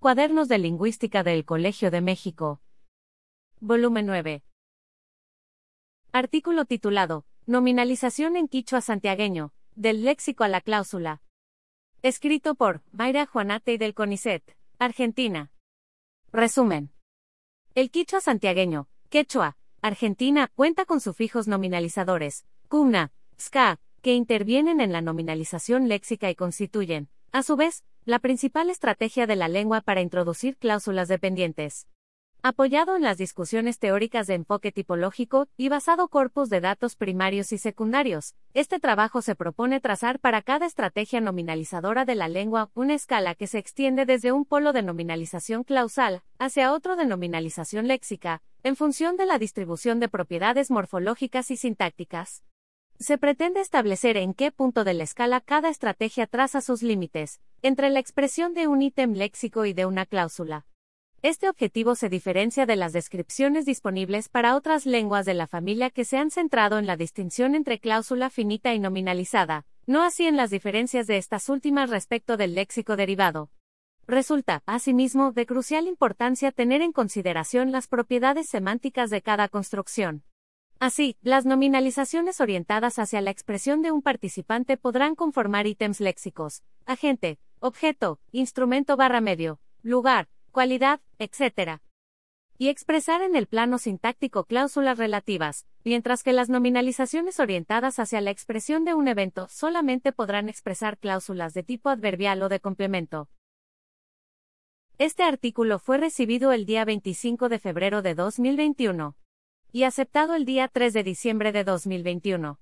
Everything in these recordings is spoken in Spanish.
Cuadernos de Lingüística del Colegio de México. Volumen 9. Artículo titulado, Nominalización en quichua santiagueño, del léxico a la cláusula. Escrito por Mayra Juanate del CONICET, Argentina. Resumen. El quichua santiagueño, quechua, Argentina, cuenta con sufijos nominalizadores, cumna, ska, que intervienen en la nominalización léxica y constituyen, a su vez, la principal estrategia de la lengua para introducir cláusulas dependientes. Apoyado en las discusiones teóricas de enfoque tipológico y basado corpus de datos primarios y secundarios, este trabajo se propone trazar para cada estrategia nominalizadora de la lengua una escala que se extiende desde un polo de nominalización clausal hacia otro de nominalización léxica, en función de la distribución de propiedades morfológicas y sintácticas. Se pretende establecer en qué punto de la escala cada estrategia traza sus límites, entre la expresión de un ítem léxico y de una cláusula. Este objetivo se diferencia de las descripciones disponibles para otras lenguas de la familia que se han centrado en la distinción entre cláusula finita y nominalizada, no así en las diferencias de estas últimas respecto del léxico derivado. Resulta, asimismo, de crucial importancia tener en consideración las propiedades semánticas de cada construcción. Así, las nominalizaciones orientadas hacia la expresión de un participante podrán conformar ítems léxicos, agente, objeto, instrumento/medio, lugar, cualidad, etc. Y expresar en el plano sintáctico cláusulas relativas, mientras que las nominalizaciones orientadas hacia la expresión de un evento solamente podrán expresar cláusulas de tipo adverbial o de complemento. Este artículo fue recibido el día 25 de febrero de 2021. Y aceptado el día 3 de diciembre de 2021.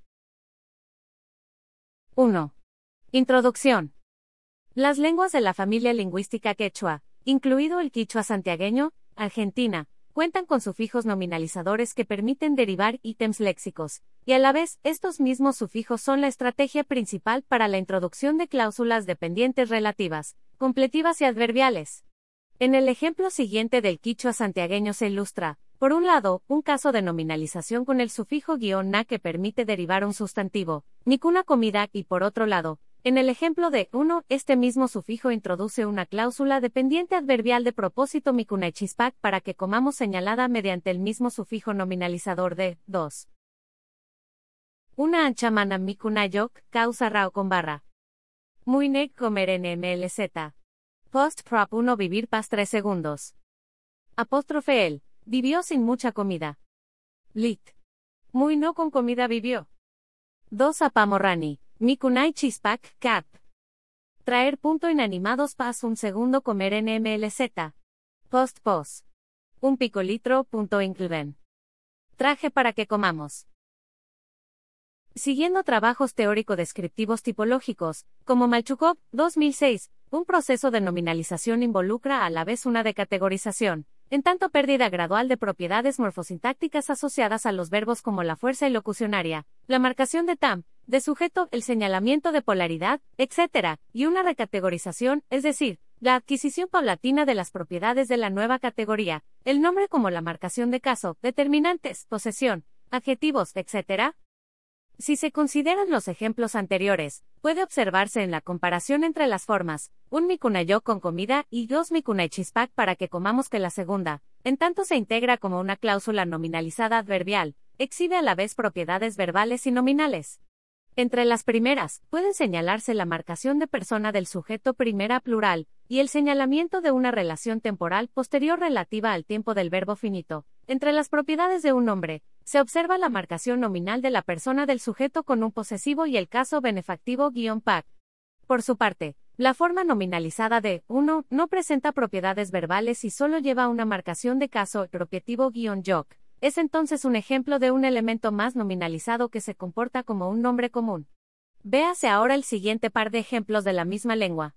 1. Introducción. Las lenguas de la familia lingüística quechua, incluido el quichua santiagueño, Argentina, cuentan con sufijos nominalizadores que permiten derivar ítems léxicos, y a la vez, estos mismos sufijos son la estrategia principal para la introducción de cláusulas dependientes relativas, completivas y adverbiales. En el ejemplo siguiente del quichua santiagueño se ilustra, por un lado, un caso de nominalización con el sufijo -na que permite derivar un sustantivo, nicuna comida, y por otro lado, en el ejemplo de 1, este mismo sufijo introduce una cláusula dependiente adverbial de propósito mikunaichispак para que comamos señalada mediante el mismo sufijo nominalizador de 2. Una ancha mana mikunayok, causa rao con barra. Muine comer nmlz. Post prop 1 vivir pas 3 segundos. Apóstrofe él. Vivió sin mucha comida. Lit. Muy no con comida vivió. 2 apamorrani. Mikunai chispak, cap. Traer punto inanimados pas un segundo comer nmlz. Post pos. Un picolitro punto incluven. Traje para que comamos. Siguiendo trabajos teórico-descriptivos tipológicos, como Malchukov, 2006, un proceso de nominalización involucra a la vez una de categorización, en tanto pérdida gradual de propiedades morfosintácticas asociadas a los verbos como la fuerza ilocucionaria, la marcación de TAM, de sujeto, el señalamiento de polaridad, etc., y una recategorización, es decir, la adquisición paulatina de las propiedades de la nueva categoría, el nombre como la marcación de caso, determinantes, posesión, adjetivos, etc. Si se consideran los ejemplos anteriores, puede observarse en la comparación entre las formas, un mikunayok con comida y 2 mikunaichispак para que comamos que la segunda, en tanto se integra como una cláusula nominalizada adverbial, exhibe a la vez propiedades verbales y nominales. Entre las primeras, pueden señalarse la marcación de persona del sujeto primera plural, y el señalamiento de una relación temporal posterior relativa al tiempo del verbo finito. Entre las propiedades de un nombre, se observa la marcación nominal de la persona del sujeto con un posesivo y el caso benefactivo-pac. Por su parte, la forma nominalizada de 1 no presenta propiedades verbales y solo lleva una marcación de caso propietivo-yok. Es entonces un ejemplo de un elemento más nominalizado que se comporta como un nombre común. Véase ahora el siguiente par de ejemplos de la misma lengua.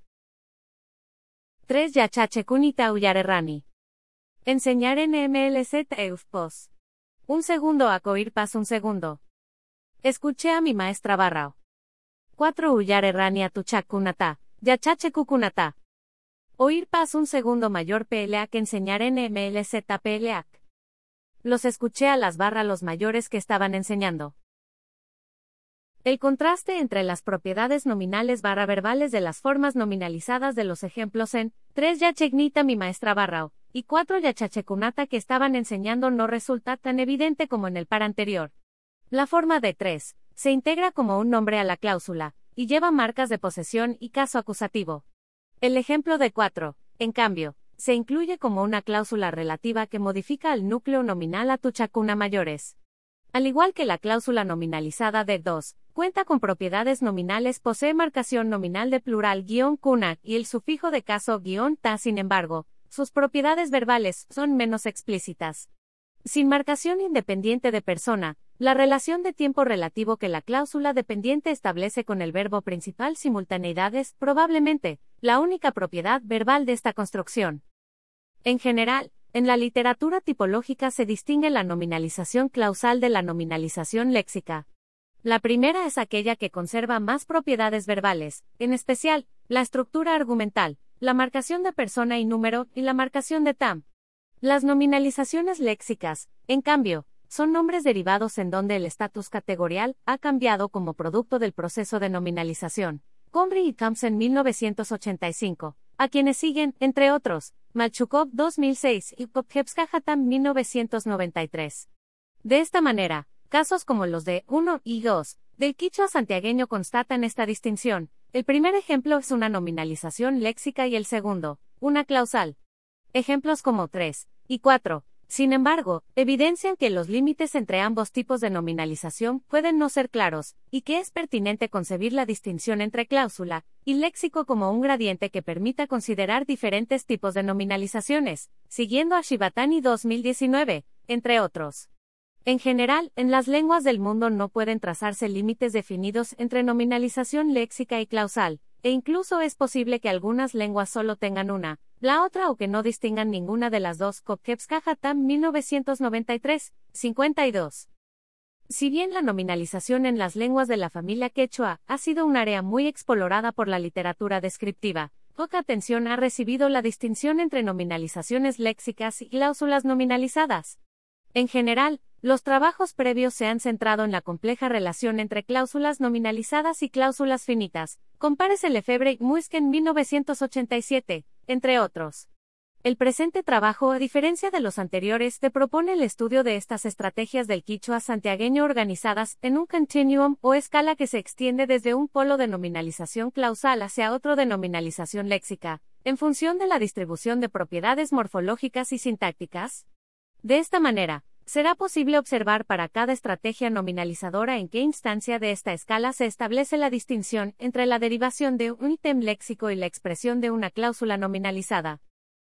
3 Yachache kunita uyarerrani. Enseñar nmlz eufpos. Un segundo a coir pas un segundo. Escuché a mi maestra Barrao. 4 Uyarerrani a tuchakunata, yachache kukunata. Oír pas un segundo mayor PLA que enseñar nmlz PLA. Los escuché a las barra los mayores que estaban enseñando. El contraste entre las propiedades nominales barra verbales de las formas nominalizadas de los ejemplos en 3 Yachegnita mi maestra Barrao, y 4 Yachachecunata que estaban enseñando no resulta tan evidente como en el par anterior. La forma de 3 se integra como un nombre a la cláusula, y lleva marcas de posesión y caso acusativo. El ejemplo de 4, en cambio, se incluye como una cláusula relativa que modifica al núcleo nominal a tuchacuna mayores. Al igual que la cláusula nominalizada de 2, cuenta con propiedades nominales, posee marcación nominal de plural -cuna y el sufijo de caso -ta. Sin embargo, sus propiedades verbales son menos explícitas. Sin marcación independiente de persona, la relación de tiempo relativo que la cláusula dependiente establece con el verbo principal simultaneidad es, probablemente, la única propiedad verbal de esta construcción. En general, en la literatura tipológica se distingue la nominalización clausal de la nominalización léxica. La primera es aquella que conserva más propiedades verbales, en especial, la estructura argumental, la marcación de persona y número, y la marcación de tam. Las nominalizaciones léxicas, en cambio, son nombres derivados en donde el estatus categorial ha cambiado como producto del proceso de nominalización. Comrie y Thompson 1985, a quienes siguen, entre otros, Malchukov 2006 y Popchevskaja-Tam 1993. De esta manera, casos como los de 1 y 2 del quichua santiagueño constatan esta distinción. El primer ejemplo es una nominalización léxica y el segundo, una clausal. Ejemplos como 3 y 4, sin embargo, evidencian que los límites entre ambos tipos de nominalización pueden no ser claros, y que es pertinente concebir la distinción entre cláusula y léxico como un gradiente que permita considerar diferentes tipos de nominalizaciones, siguiendo a Shibatani 2019, entre otros. En general, en las lenguas del mundo no pueden trazarse límites definidos entre nominalización léxica y clausal, e incluso es posible que algunas lenguas solo tengan una, la otra o que no distingan ninguna de las dos. Popchevskaja-Tam 1993, 52. Si bien la nominalización en las lenguas de la familia quechua ha sido un área muy explorada por la literatura descriptiva, poca atención ha recibido la distinción entre nominalizaciones léxicas y cláusulas nominalizadas. En general, los trabajos previos se han centrado en la compleja relación entre cláusulas nominalizadas y cláusulas finitas. Compárese Lefebvre y Muisken 1987, entre otros. El presente trabajo, a diferencia de los anteriores, te propone el estudio de estas estrategias del quichua santiagueño organizadas en un continuum o escala que se extiende desde un polo de nominalización clausal hacia otro de nominalización léxica, en función de la distribución de propiedades morfológicas y sintácticas. De esta manera, será posible observar para cada estrategia nominalizadora en qué instancia de esta escala se establece la distinción entre la derivación de un ítem léxico y la expresión de una cláusula nominalizada.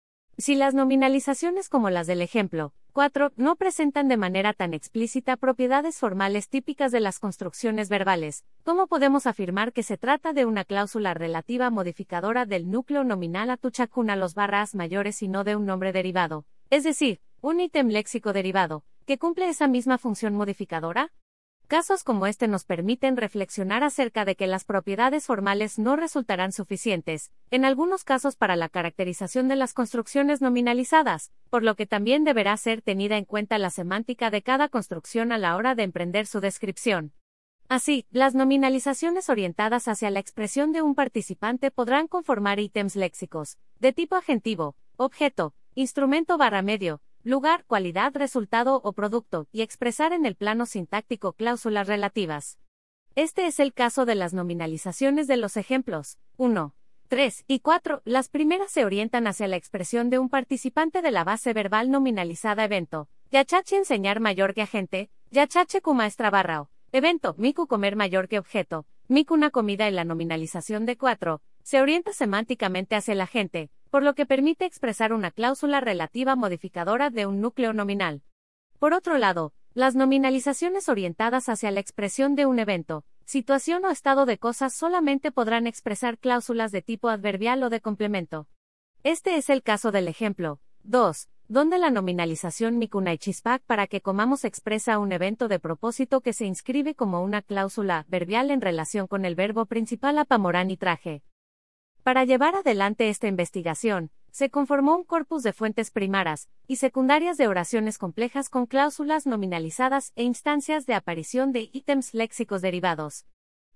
Si las nominalizaciones como las del ejemplo 4 no presentan de manera tan explícita propiedades formales típicas de las construcciones verbales, ¿cómo podemos afirmar que se trata de una cláusula relativa modificadora del núcleo nominal a tuchacuna los barras mayores y no de un nombre derivado, es decir, un ítem léxico derivado, que cumple esa misma función modificadora? Casos como este nos permiten reflexionar acerca de que las propiedades formales no resultarán suficientes, en algunos casos para la caracterización de las construcciones nominalizadas, por lo que también deberá ser tenida en cuenta la semántica de cada construcción a la hora de emprender su descripción. Así, las nominalizaciones orientadas hacia la expresión de un participante podrán conformar ítems léxicos, de tipo agentivo, objeto, instrumento barra medio, lugar, cualidad, resultado o producto, y expresar en el plano sintáctico cláusulas relativas. Este es el caso de las nominalizaciones de los ejemplos 1, 3 y 4. Las primeras se orientan hacia la expresión de un participante de la base verbal nominalizada evento. Yachache enseñar mayor que agente, yachache ku maestra Barrao. Evento, miku comer mayor que objeto, miku una comida. En la nominalización de 4, se orienta semánticamente hacia el agente, por lo que permite expresar una cláusula relativa modificadora de un núcleo nominal. Por otro lado, las nominalizaciones orientadas hacia la expresión de un evento, situación o estado de cosas solamente podrán expresar cláusulas de tipo adverbial o de complemento. Este es el caso del ejemplo 2, donde la nominalización mikunaichispak para que comamos expresa un evento de propósito que se inscribe como una cláusula adverbial en relación con el verbo principal apamorán y traje. Para llevar adelante esta investigación, se conformó un corpus de fuentes primarias y secundarias de oraciones complejas con cláusulas nominalizadas e instancias de aparición de ítems léxicos derivados.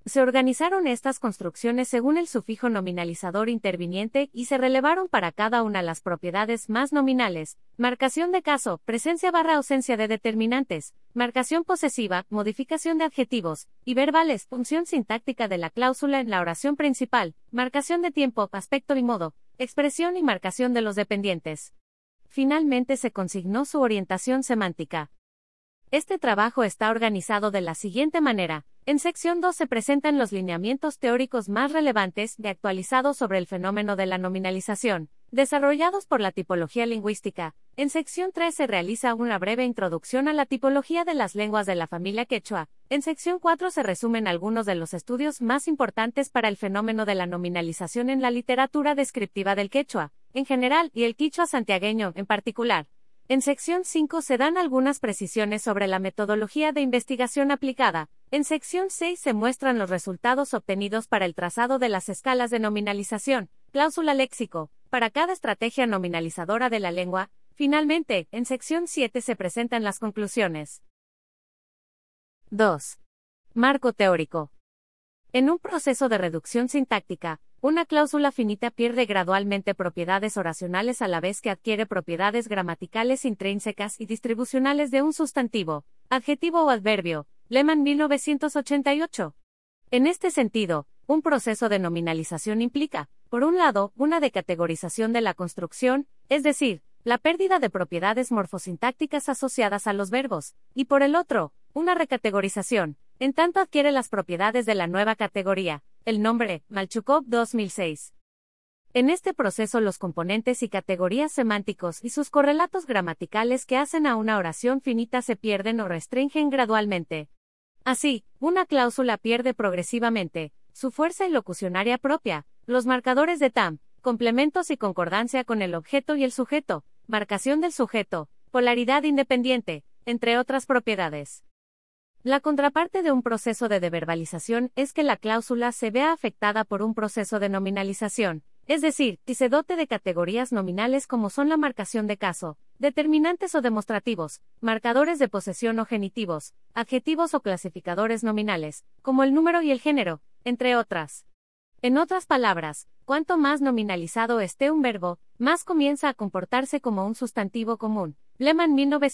Se organizaron estas construcciones según el sufijo nominalizador interviniente y se relevaron para cada una las propiedades más nominales: marcación de caso, presencia/ausencia de determinantes, marcación posesiva, modificación de adjetivos y verbales, función sintáctica de la cláusula en la oración principal, marcación de tiempo, aspecto y modo, expresión y marcación de los dependientes. Finalmente se consignó su orientación semántica. Este trabajo está organizado de la siguiente manera. En sección 2 se presentan los lineamientos teóricos más relevantes y actualizados sobre el fenómeno de la nominalización, desarrollados por la tipología lingüística. En sección 3 se realiza una breve introducción a la tipología de las lenguas de la familia quechua. En sección 4 se resumen algunos de los estudios más importantes para el fenómeno de la nominalización en la literatura descriptiva del quechua, en general, y el quichua santiagueño, en particular. En sección 5 se dan algunas precisiones sobre la metodología de investigación aplicada. En sección 6 se muestran los resultados obtenidos para el trazado de las escalas de nominalización, cláusula léxico, para cada estrategia nominalizadora de la lengua. Finalmente, en sección 7 se presentan las conclusiones. 2. Marco teórico. En un proceso de reducción sintáctica, una cláusula finita pierde gradualmente propiedades oracionales a la vez que adquiere propiedades gramaticales intrínsecas y distribucionales de un sustantivo, adjetivo o adverbio. Lehmann 1988. En este sentido, un proceso de nominalización implica, por un lado, una decategorización de la construcción, es decir, la pérdida de propiedades morfosintácticas asociadas a los verbos, y por el otro, una recategorización, en tanto adquiere las propiedades de la nueva categoría. El nombre, Malchukov 2006. En este proceso los componentes y categorías semánticos y sus correlatos gramaticales que hacen a una oración finita se pierden o restringen gradualmente. Así, una cláusula pierde progresivamente su fuerza ilocucionaria propia, los marcadores de TAM, complementos y concordancia con el objeto y el sujeto, marcación del sujeto, polaridad independiente, entre otras propiedades. La contraparte de un proceso de deverbalización es que la cláusula se vea afectada por un proceso de nominalización, es decir, que se dote de categorías nominales como son la marcación de caso, determinantes o demostrativos, marcadores de posesión o genitivos, adjetivos o clasificadores nominales, como el número y el género, entre otras. En otras palabras, cuanto más nominalizado esté un verbo, más comienza a comportarse como un sustantivo común. Lehmann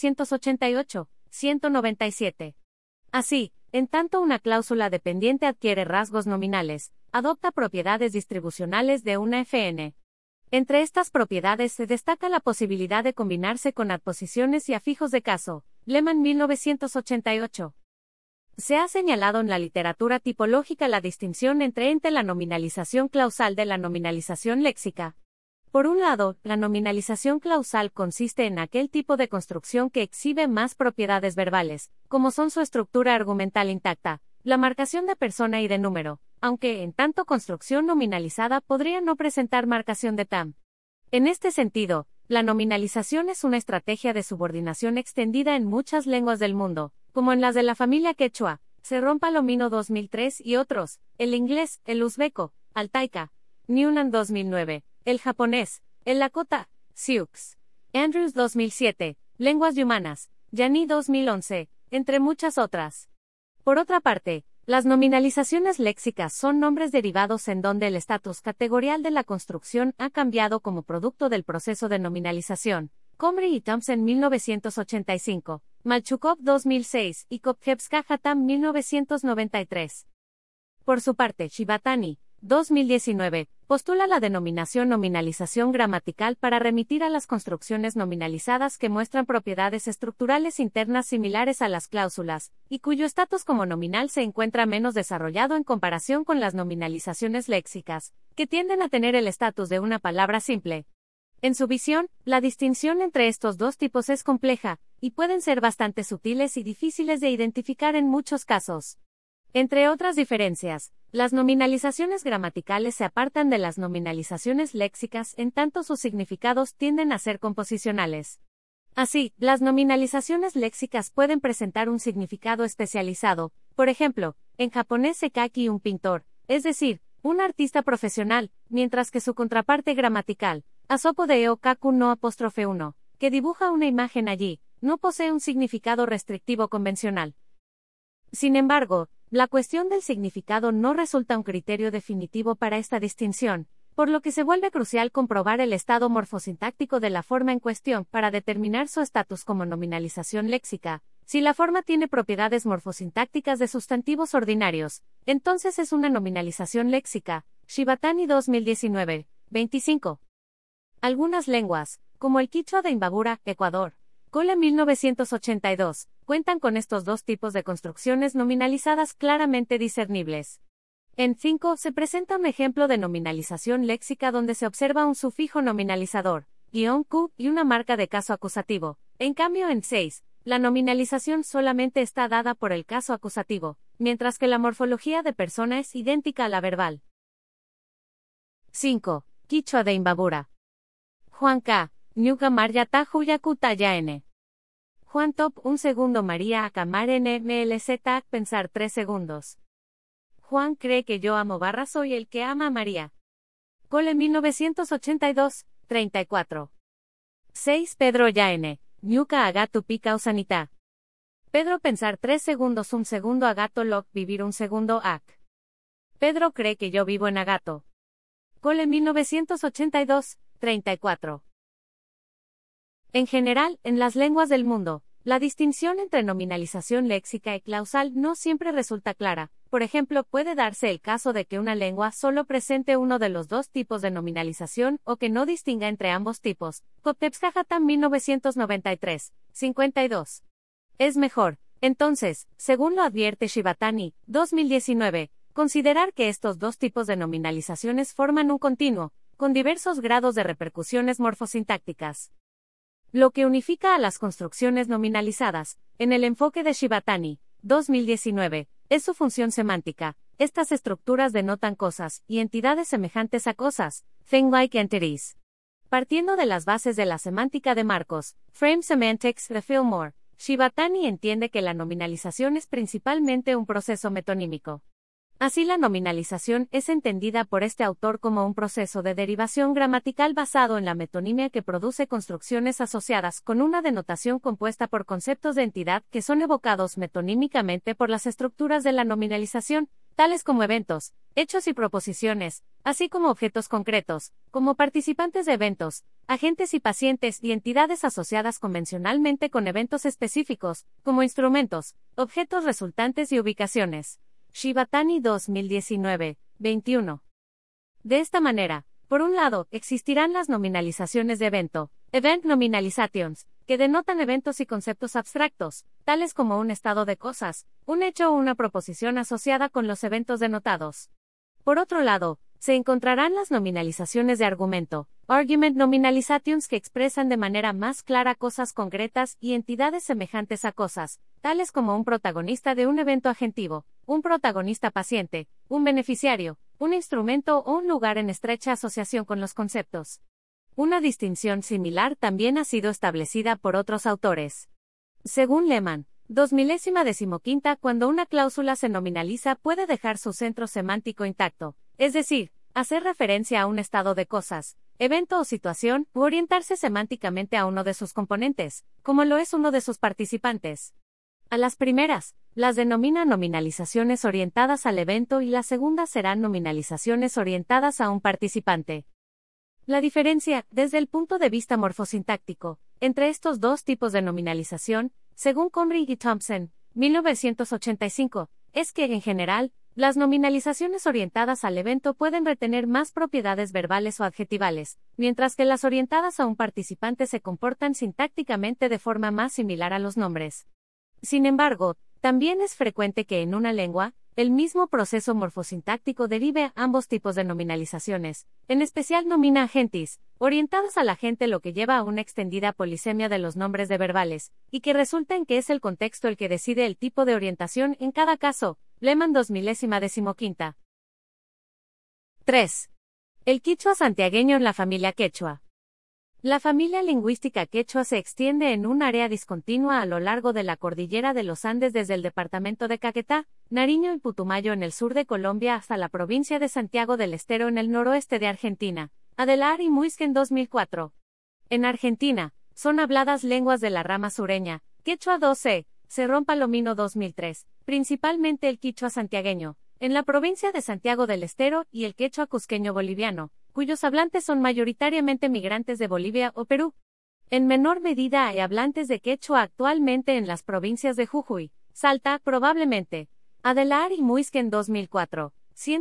1988, 197. Así, en tanto una cláusula dependiente adquiere rasgos nominales, adopta propiedades distribucionales de una FN. Entre estas propiedades se destaca la posibilidad de combinarse con adposiciones y afijos de caso. Lehmann 1988. Se ha señalado en la literatura tipológica la distinción entre la nominalización clausal de la nominalización léxica. Por un lado, la nominalización clausal consiste en aquel tipo de construcción que exhibe más propiedades verbales, como son su estructura argumental intacta, la marcación de persona y de número, aunque en tanto construcción nominalizada podría no presentar marcación de TAM. En este sentido, la nominalización es una estrategia de subordinación extendida en muchas lenguas del mundo, como en las de la familia quechua, Cerrón Palomino 2003 y otros, el inglés, el uzbeco, altaica, Newnan 2009. El japonés, el lakota, Sioux. Andrews 2007, Lenguas Humanas, Yani 2011, entre muchas otras. Por otra parte, las nominalizaciones léxicas son nombres derivados en donde el estatus categorial de la construcción ha cambiado como producto del proceso de nominalización. Comrie y Thompson 1985, Malchukov 2006 y Kopchevska-Hatam 1993. Por su parte, Shibatani, 2019, postula la denominación nominalización gramatical para remitir a las construcciones nominalizadas que muestran propiedades estructurales internas similares a las cláusulas, y cuyo estatus como nominal se encuentra menos desarrollado en comparación con las nominalizaciones léxicas, que tienden a tener el estatus de una palabra simple. En su visión, la distinción entre estos dos tipos es compleja, y pueden ser bastante sutiles y difíciles de identificar en muchos casos. Entre otras diferencias, las nominalizaciones gramaticales se apartan de las nominalizaciones léxicas en tanto sus significados tienden a ser composicionales. Así, las nominalizaciones léxicas pueden presentar un significado especializado, por ejemplo, en japonés sekaki un pintor, es decir, un artista profesional, mientras que su contraparte gramatical, asopo de kaku no apóstrofe 1, que dibuja una imagen allí, no posee un significado restrictivo convencional. Sin embargo, La cuestión del significado no resulta un criterio definitivo para esta distinción, por lo que se vuelve crucial comprobar el estado morfosintáctico de la forma en cuestión para determinar su estatus como nominalización léxica. Si la forma tiene propiedades morfosintácticas de sustantivos ordinarios, entonces es una nominalización léxica. Shibatani 2019, 25. Algunas lenguas, como el quichua de Imbabura, Ecuador, Cole 1982, cuentan con estos dos tipos de construcciones nominalizadas claramente discernibles. En 5 se presenta un ejemplo de nominalización léxica donde se observa un sufijo nominalizador, -q, y una marca de caso acusativo. En cambio, en 6, la nominalización solamente está dada por el caso acusativo, mientras que la morfología de persona es idéntica a la verbal. 5. Quichua de Imbabura. Juan K. Ñuka Marya Tajuyaku Tayaene. Juan Top 1 segundo María Acamarene MLZ pensar 3 segundos. Juan cree que yo amo barra soy el que ama a María. Cole 1982, 34. 6 Pedro Yaene. Ñuka Agato Pica Usanita. Pedro pensar 3 segundos 1 segundo Agato Loc vivir 1 segundo ac. Pedro cree que yo vivo en Agato. Cole 1982, 34. En general, en las lenguas del mundo, la distinción entre nominalización léxica y clausal no siempre resulta clara. Por ejemplo, puede darse el caso de que una lengua solo presente uno de los dos tipos de nominalización o que no distinga entre ambos tipos. Koptepskajatam 1993, 52. Es mejor, entonces, según lo advierte Shibatani, 2019, considerar que estos dos tipos de nominalizaciones forman un continuo, con diversos grados de repercusiones morfosintácticas. Lo que unifica a las construcciones nominalizadas, en el enfoque de Shibatani, 2019, es su función semántica. Estas estructuras denotan cosas y entidades semejantes a cosas, thing-like entities. Partiendo de las bases de la semántica de Marcos, Frame Semantics de Fillmore, Shibatani entiende que la nominalización es principalmente un proceso metonímico. Así, la nominalización es entendida por este autor como un proceso de derivación gramatical basado en la metonimia que produce construcciones asociadas con una denotación compuesta por conceptos de entidad que son evocados metonímicamente por las estructuras de la nominalización, tales como eventos, hechos y proposiciones, así como objetos concretos, como participantes de eventos, agentes y pacientes y entidades asociadas convencionalmente con eventos específicos, como instrumentos, objetos resultantes y ubicaciones. Shibatani 2019, 21. De esta manera, por un lado, existirán las nominalizaciones de evento, event nominalizations, que denotan eventos y conceptos abstractos, tales como un estado de cosas, un hecho o una proposición asociada con los eventos denotados. Por otro lado, se encontrarán las nominalizaciones de argumento, argument nominalizations, que expresan de manera más clara cosas concretas y entidades semejantes a cosas, tales como un protagonista de un evento agentivo, un protagonista paciente, un beneficiario, un instrumento o un lugar en estrecha asociación con los conceptos. Una distinción similar también ha sido establecida por otros autores. Según Lehmann, 2015, cuando una cláusula se nominaliza puede dejar su centro semántico intacto, es decir, hacer referencia a un estado de cosas, evento o situación, u orientarse semánticamente a uno de sus componentes, como lo es uno de sus participantes. A las primeras, las denomina nominalizaciones orientadas al evento y las segundas serán nominalizaciones orientadas a un participante. La diferencia, desde el punto de vista morfosintáctico, entre estos dos tipos de nominalización, según Comrie y Thompson, 1985, es que, en general, las nominalizaciones orientadas al evento pueden retener más propiedades verbales o adjetivales, mientras que las orientadas a un participante se comportan sintácticamente de forma más similar a los nombres. Sin embargo, también es frecuente que en una lengua, el mismo proceso morfosintáctico derive ambos tipos de nominalizaciones, en especial nomina agentis, orientadas al agente, lo que lleva a una extendida polisemia de los nombres de verbales, y que resulta en que es el contexto el que decide el tipo de orientación en cada caso. Lehmann 2015. 3. El quichua santiagueño en la familia quechua. La familia lingüística quechua se extiende en un área discontinua a lo largo de la cordillera de los Andes desde el departamento de Caquetá, Nariño y Putumayo en el sur de Colombia hasta la provincia de Santiago del Estero en el noroeste de Argentina. Adelar y Muisken 2004. En Argentina, son habladas lenguas de la rama sureña, quechua 12, Cerrón Palomino 2003, principalmente el quichua santiagueño, en la provincia de Santiago del Estero y el quechua cusqueño boliviano, cuyos hablantes son mayoritariamente migrantes de Bolivia o Perú. En menor medida hay hablantes de quechua actualmente en las provincias de Jujuy, Salta, probablemente, Adelar y Muisquén 2004,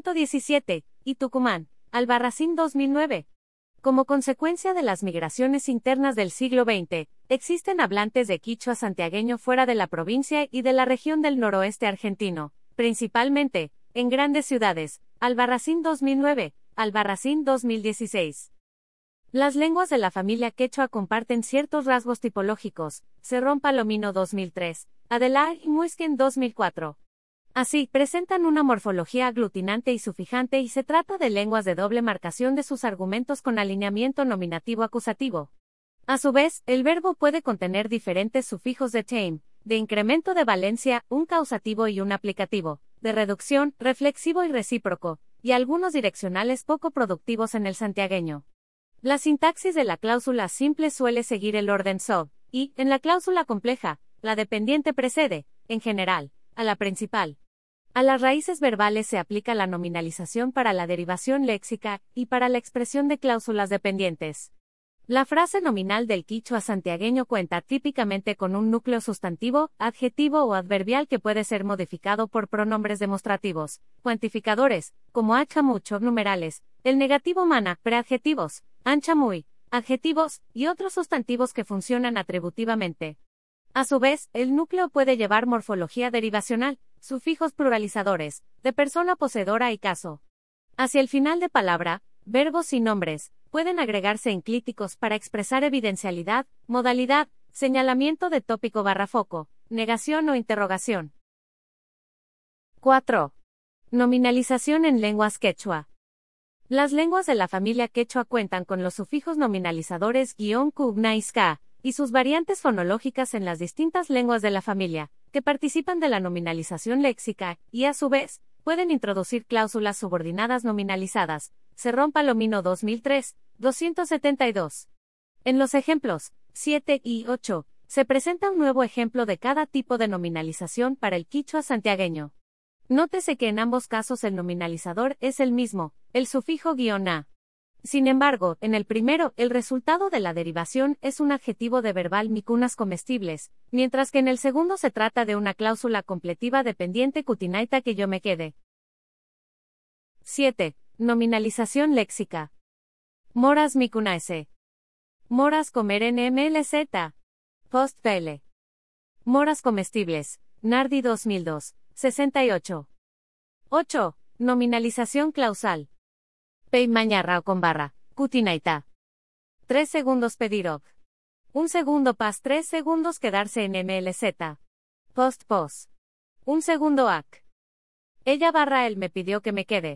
117, y Tucumán, Albarracín 2009. Como consecuencia de las migraciones internas del siglo XX, existen hablantes de quichua santiagueño fuera de la provincia y de la región del noroeste argentino, principalmente, en grandes ciudades, Albarracín 2009, Albarracín 2016. Las lenguas de la familia quechua comparten ciertos rasgos tipológicos, Cerrón Palomino 2003, Adelar y Muisquén 2004. Así, presentan una morfología aglutinante y sufijante y se trata de lenguas de doble marcación de sus argumentos con alineamiento nominativo-acusativo. A su vez, el verbo puede contener diferentes sufijos de tame, de incremento de valencia, un causativo y un aplicativo, de reducción, reflexivo y recíproco, y algunos direccionales poco productivos en el santiagueño. La sintaxis de la cláusula simple suele seguir el orden SOV, y, en la cláusula compleja, la dependiente precede, en general, a la principal. A las raíces verbales se aplica la nominalización para la derivación léxica, y para la expresión de cláusulas dependientes. La frase nominal del quichua santiagueño cuenta típicamente con un núcleo sustantivo, adjetivo o adverbial que puede ser modificado por pronombres demostrativos, cuantificadores, como achamucho, numerales, el negativo mana, preadjetivos, anchamuy, adjetivos, y otros sustantivos que funcionan atributivamente. A su vez, el núcleo puede llevar morfología derivacional, sufijos pluralizadores, de persona poseedora y caso. Hacia el final de palabra, verbos y nombres pueden agregarse enclíticos para expresar evidencialidad, modalidad, señalamiento de tópico / foco, negación o interrogación. 4. Nominalización en lenguas quechua. Las lenguas de la familia quechua cuentan con los sufijos nominalizadores _ku, gna y ska, y sus variantes fonológicas en las distintas lenguas de la familia, que participan de la nominalización léxica, y a su vez, pueden introducir cláusulas subordinadas nominalizadas. Cerrón Palomino 2003, 272. En los ejemplos 7 y 8, se presenta un nuevo ejemplo de cada tipo de nominalización para el quichua santiagueño. Nótese que en ambos casos el nominalizador es el mismo, el sufijo -a. Sin embargo, en el primero, el resultado de la derivación es un adjetivo de verbal micunas comestibles, mientras que en el segundo se trata de una cláusula completiva dependiente cutinaita que yo me quede. 7. Nominalización léxica. Moras micunaese. Moras comer nmlz. Post pl. Moras comestibles. Nardi 2002, 68. 8. Nominalización clausal. Pei mañarra con barra, cutinaita. 3 segundos pedirog. 1 segundo pas 3 segundos quedarse en mlz. Post pos. 1 segundo ac. Ella barra él me pidió que me quede.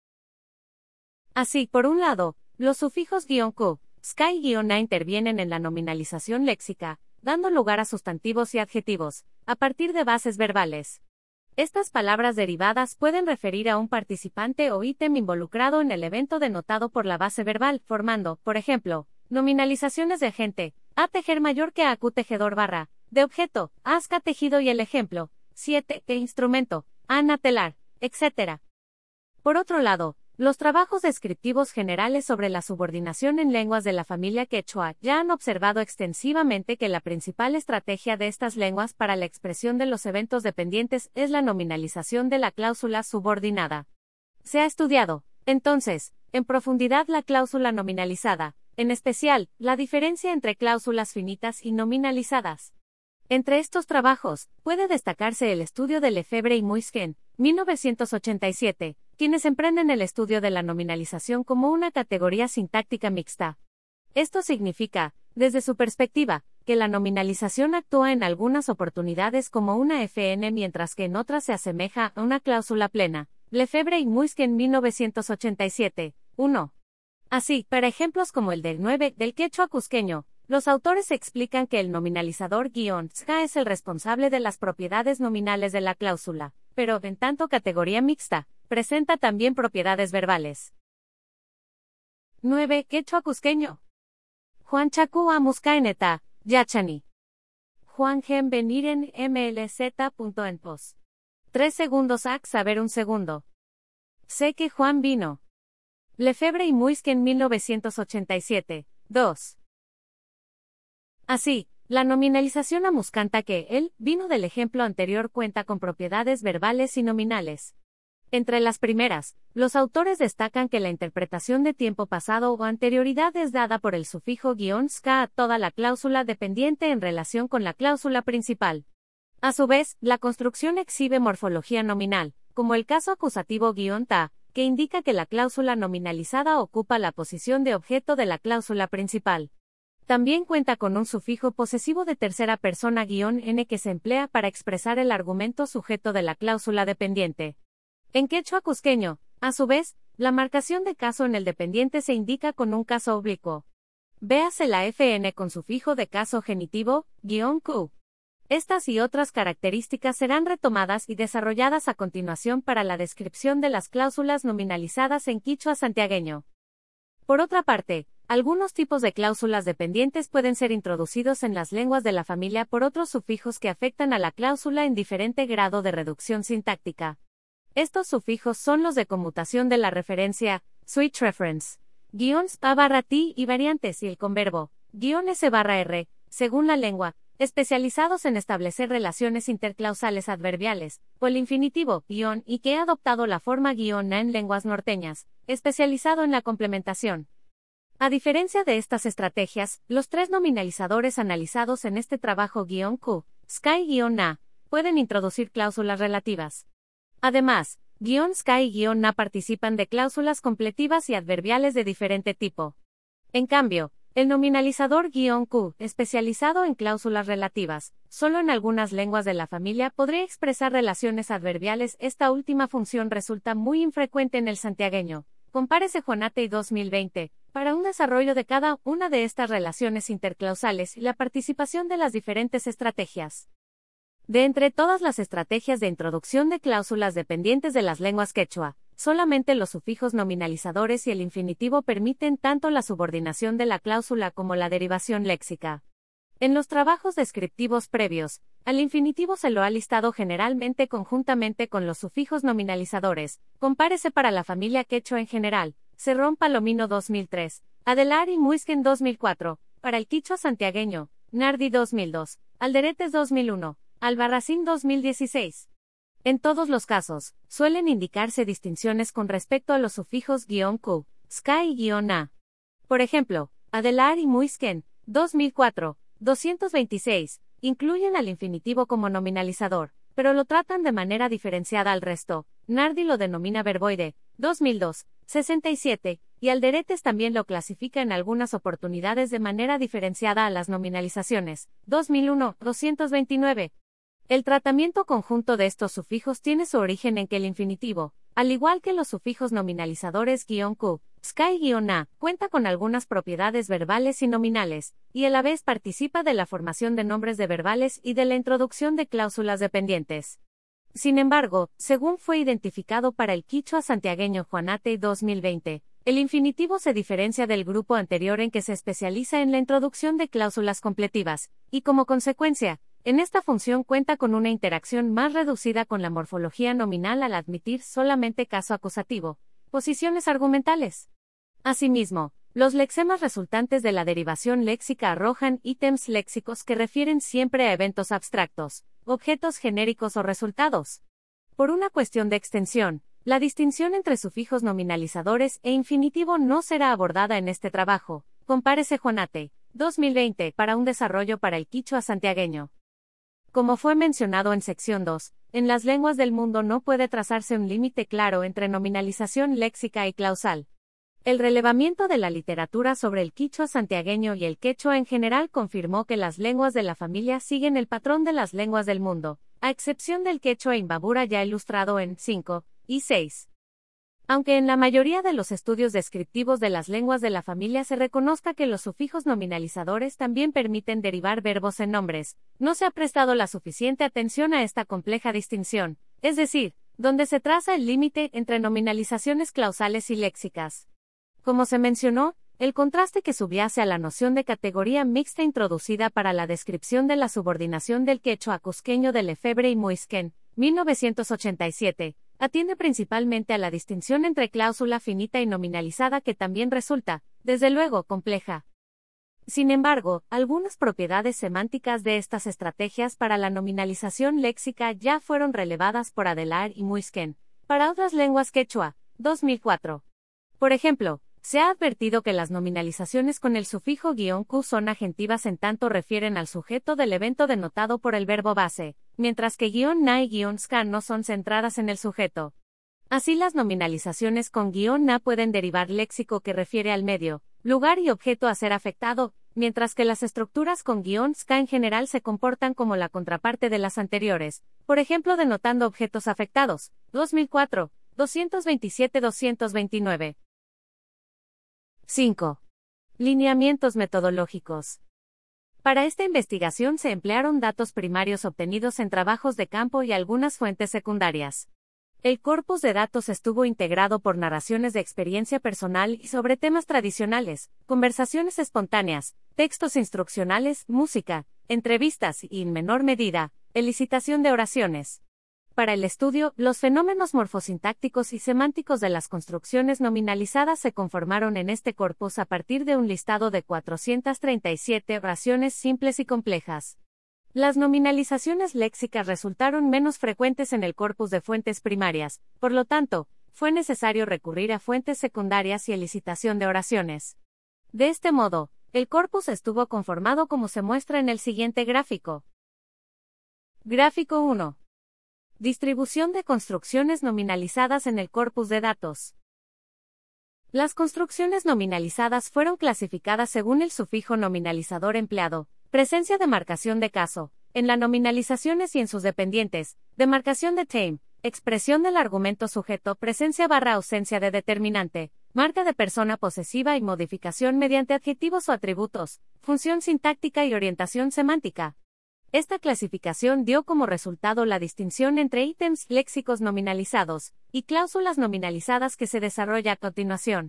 Así, por un lado, los sufijos -ku, ska y -na intervienen en la nominalización léxica, dando lugar a sustantivos y adjetivos, a partir de bases verbales. Estas palabras derivadas pueden referir a un participante o ítem involucrado en el evento denotado por la base verbal, formando, por ejemplo, nominalizaciones de agente, a tejer mayor que a q tejedor barra, de objeto, asca tejido y el ejemplo, 7, de instrumento, ana telar, etc. Por otro lado, los trabajos descriptivos generales sobre la subordinación en lenguas de la familia quechua ya han observado extensivamente que la principal estrategia de estas lenguas para la expresión de los eventos dependientes es la nominalización de la cláusula subordinada. Se ha estudiado, entonces, en profundidad la cláusula nominalizada, en especial, la diferencia entre cláusulas finitas y nominalizadas. Entre estos trabajos, puede destacarse el estudio de Lefebvre y Muisquén, 1987, quienes emprenden el estudio de la nominalización como una categoría sintáctica mixta. Esto significa, desde su perspectiva, que la nominalización actúa en algunas oportunidades como una FN mientras que en otras se asemeja a una cláusula plena. Lefebvre y Muisquén 1987, 1. Así, para ejemplos como el del 9 del quechua cusqueño, los autores explican que el nominalizador -ska es el responsable de las propiedades nominales de la cláusula, pero, en tanto categoría mixta, presenta también propiedades verbales. 9. Quechua cusqueño. Juan Chacu a Muscaeneta, Yachani. Juan Gen Beniren MLZ.enpos. 3 segundos ac saber un segundo. Sé que Juan vino. Lefebvre y Muisque en 1987. 2. Así, la nominalización amuscanta que él vino del ejemplo anterior cuenta con propiedades verbales y nominales. Entre las primeras, los autores destacan que la interpretación de tiempo pasado o anterioridad es dada por el sufijo -ska a toda la cláusula dependiente en relación con la cláusula principal. A su vez, la construcción exhibe morfología nominal, como el caso acusativo -ta, que indica que la cláusula nominalizada ocupa la posición de objeto de la cláusula principal. También cuenta con un sufijo posesivo de tercera persona -n que se emplea para expresar el argumento sujeto de la cláusula dependiente. En quechua cusqueño, a su vez, la marcación de caso en el dependiente se indica con un caso oblicuo. Véase la fn con sufijo de caso genitivo, -q. Estas y otras características serán retomadas y desarrolladas a continuación para la descripción de las cláusulas nominalizadas en quichua santiagueño. Por otra parte, algunos tipos de cláusulas dependientes pueden ser introducidos en las lenguas de la familia por otros sufijos que afectan a la cláusula en diferente grado de reducción sintáctica. Estos sufijos son los de conmutación de la referencia, switch reference, -a/t y variantes y el converbo, -s/r, según la lengua, especializados en establecer relaciones interclausales adverbiales, o el infinitivo, y que ha adoptado la forma -na en lenguas norteñas, especializado en la complementación. A diferencia de estas estrategias, los tres nominalizadores analizados en este trabajo -q, ska y -na, pueden introducir cláusulas relativas. Además, -ska y -na participan de cláusulas completivas y adverbiales de diferente tipo. En cambio, el nominalizador -q, especializado en cláusulas relativas, solo en algunas lenguas de la familia podría expresar relaciones adverbiales. Esta última función resulta muy infrecuente en el santiagueño. Compárese Juanate 2020, para un desarrollo de cada una de estas relaciones interclausales y la participación de las diferentes estrategias. De entre todas las estrategias de introducción de cláusulas dependientes de las lenguas quechua, solamente los sufijos nominalizadores y el infinitivo permiten tanto la subordinación de la cláusula como la derivación léxica. En los trabajos descriptivos previos, al infinitivo se lo ha listado generalmente conjuntamente con los sufijos nominalizadores. Compárese para la familia quechua en general, Cerrón Palomino 2003, Adelar y Muisquen 2004, para el quichua santiagueño, Nardi 2002, Alderetes 2001, Albarracín 2016. En todos los casos, suelen indicarse distinciones con respecto a los sufijos -q, ska y -na. Por ejemplo, Adelar y Muisquen, 2004, 226, incluyen al infinitivo como nominalizador, pero lo tratan de manera diferenciada al resto. Nardi lo denomina verboide, 2002, 67, y Alderetes también lo clasifica en algunas oportunidades de manera diferenciada a las nominalizaciones, 2001, 229. El tratamiento conjunto de estos sufijos tiene su origen en que el infinitivo, al igual que los sufijos nominalizadores -q, ska y -na, cuenta con algunas propiedades verbales y nominales, y a la vez participa de la formación de nombres de verbales y de la introducción de cláusulas dependientes. Sin embargo, según fue identificado para el quichua santiagueño Juanate 2020, el infinitivo se diferencia del grupo anterior en que se especializa en la introducción de cláusulas completivas, y como consecuencia, en esta función cuenta con una interacción más reducida con la morfología nominal al admitir solamente caso acusativo, posiciones argumentales. Asimismo, los lexemas resultantes de la derivación léxica arrojan ítems léxicos que refieren siempre a eventos abstractos, objetos genéricos o resultados. Por una cuestión de extensión, la distinción entre sufijos nominalizadores e infinitivo no será abordada en este trabajo. Compárese Juanate, 2020, para un desarrollo para el quichua santiagueño. Como fue mencionado en sección 2, en las lenguas del mundo no puede trazarse un límite claro entre nominalización léxica y clausal. El relevamiento de la literatura sobre el quichua santiagueño y el quechua en general confirmó que las lenguas de la familia siguen el patrón de las lenguas del mundo, a excepción del quechua imbabura ya ilustrado en 5 y 6. Aunque en la mayoría de los estudios descriptivos de las lenguas de la familia se reconozca que los sufijos nominalizadores también permiten derivar verbos en nombres, no se ha prestado la suficiente atención a esta compleja distinción, es decir, donde se traza el límite entre nominalizaciones clausales y léxicas. Como se mencionó, el contraste que subyace a la noción de categoría mixta introducida para la descripción de la subordinación del quechua cusqueño de Lefebvre y Muisken, 1987, atiende principalmente a la distinción entre cláusula finita y nominalizada que también resulta, desde luego, compleja. Sin embargo, algunas propiedades semánticas de estas estrategias para la nominalización léxica ya fueron relevadas por Adelaar y Muisken, para otras lenguas quechua, 2004. Por ejemplo, se ha advertido que las nominalizaciones con el sufijo -q son agentivas en tanto refieren al sujeto del evento denotado por el verbo base, mientras que -na y -ska no son centradas en el sujeto. Así las nominalizaciones con -na pueden derivar léxico que refiere al medio, lugar y objeto a ser afectado, mientras que las estructuras con -ska en general se comportan como la contraparte de las anteriores, por ejemplo denotando objetos afectados, 2004, 227-229. 5. Lineamientos metodológicos. Para esta investigación se emplearon datos primarios obtenidos en trabajos de campo y algunas fuentes secundarias. El corpus de datos estuvo integrado por narraciones de experiencia personal y sobre temas tradicionales, conversaciones espontáneas, textos instruccionales, música, entrevistas y, en menor medida, elicitación de oraciones. Para el estudio, los fenómenos morfosintácticos y semánticos de las construcciones nominalizadas se conformaron en este corpus a partir de un listado de 437 oraciones simples y complejas. Las nominalizaciones léxicas resultaron menos frecuentes en el corpus de fuentes primarias, por lo tanto, fue necesario recurrir a fuentes secundarias y elicitación de oraciones. De este modo, el corpus estuvo conformado como se muestra en el siguiente gráfico. Gráfico 1. Distribución de construcciones nominalizadas en el corpus de datos. Las construcciones nominalizadas fueron clasificadas según el sufijo nominalizador empleado, presencia de marcación de caso, en las nominalizaciones y en sus dependientes, demarcación de time, expresión del argumento sujeto, presencia / ausencia de determinante, marca de persona posesiva y modificación mediante adjetivos o atributos, función sintáctica y orientación semántica. Esta clasificación dio como resultado la distinción entre ítems léxicos nominalizados y cláusulas nominalizadas que se desarrolla a continuación.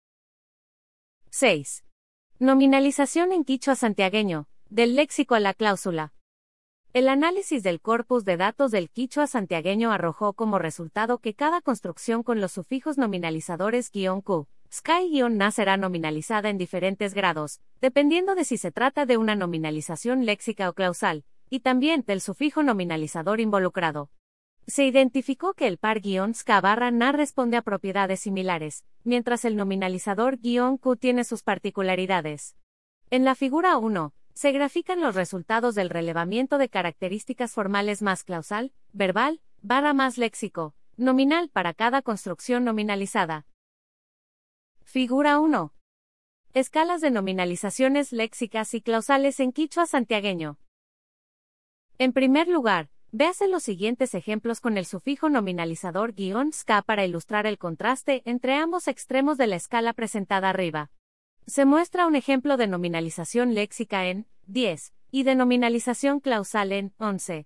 6. Nominalización en quichua santiagueño, del léxico a la cláusula. El análisis del corpus de datos del quichua santiagueño arrojó como resultado que cada construcción con los sufijos nominalizadores -q, ska y -na será nominalizada en diferentes grados, dependiendo de si se trata de una nominalización léxica o clausal, y también del sufijo nominalizador involucrado. Se identificó que el par -ska / na responde a propiedades similares, mientras el nominalizador -q tiene sus particularidades. En la figura 1, se grafican los resultados del relevamiento de características formales más clausal, verbal, / más léxico, nominal para cada construcción nominalizada. Figura 1. Escalas de nominalizaciones léxicas y clausales en quichua santiagueño. En primer lugar, véase los siguientes ejemplos con el sufijo nominalizador -ska para ilustrar el contraste entre ambos extremos de la escala presentada arriba. Se muestra un ejemplo de nominalización léxica en 10 y de nominalización clausal en 11.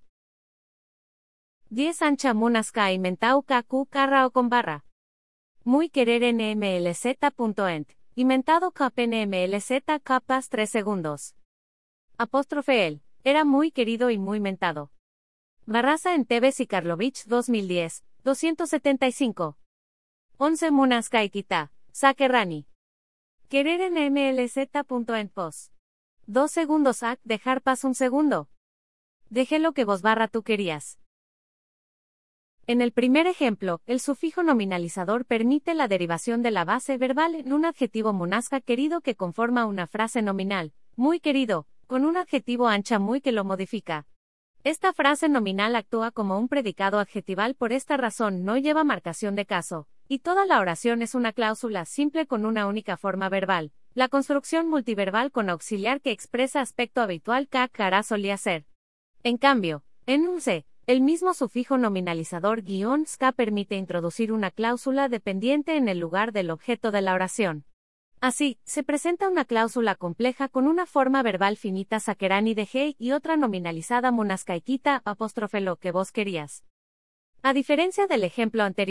10 ancha munaska y mentau kaku carra o con barra. Muy querer nmlz.ent, inventado cap nmlz capas 3 segundos. Apóstrofe él, era muy querido y muy mentado. Barraza en Tevez y Karlovich 2010, 275. 11 munaska y kita, saque rani. Querer en mlz.ent pos. 2 segundos ac, dejar pas 1 segundo. Deje lo que vos / tú querías. En el primer ejemplo, el sufijo nominalizador permite la derivación de la base verbal en un adjetivo munasca querido que conforma una frase nominal, muy querido, con un adjetivo ancha muy que lo modifica. Esta frase nominal actúa como un predicado adjetival, por esta razón no lleva marcación de caso, y toda la oración es una cláusula simple con una única forma verbal, la construcción multiverbal con auxiliar que expresa aspecto habitual que hará solía ser. En cambio, en un C, el mismo sufijo nominalizador -ska permite introducir una cláusula dependiente en el lugar del objeto de la oración. Así, se presenta una cláusula compleja con una forma verbal finita saquerani de hey y otra nominalizada munaskaikita apóstrofe lo que vos querías. A diferencia del ejemplo anterior,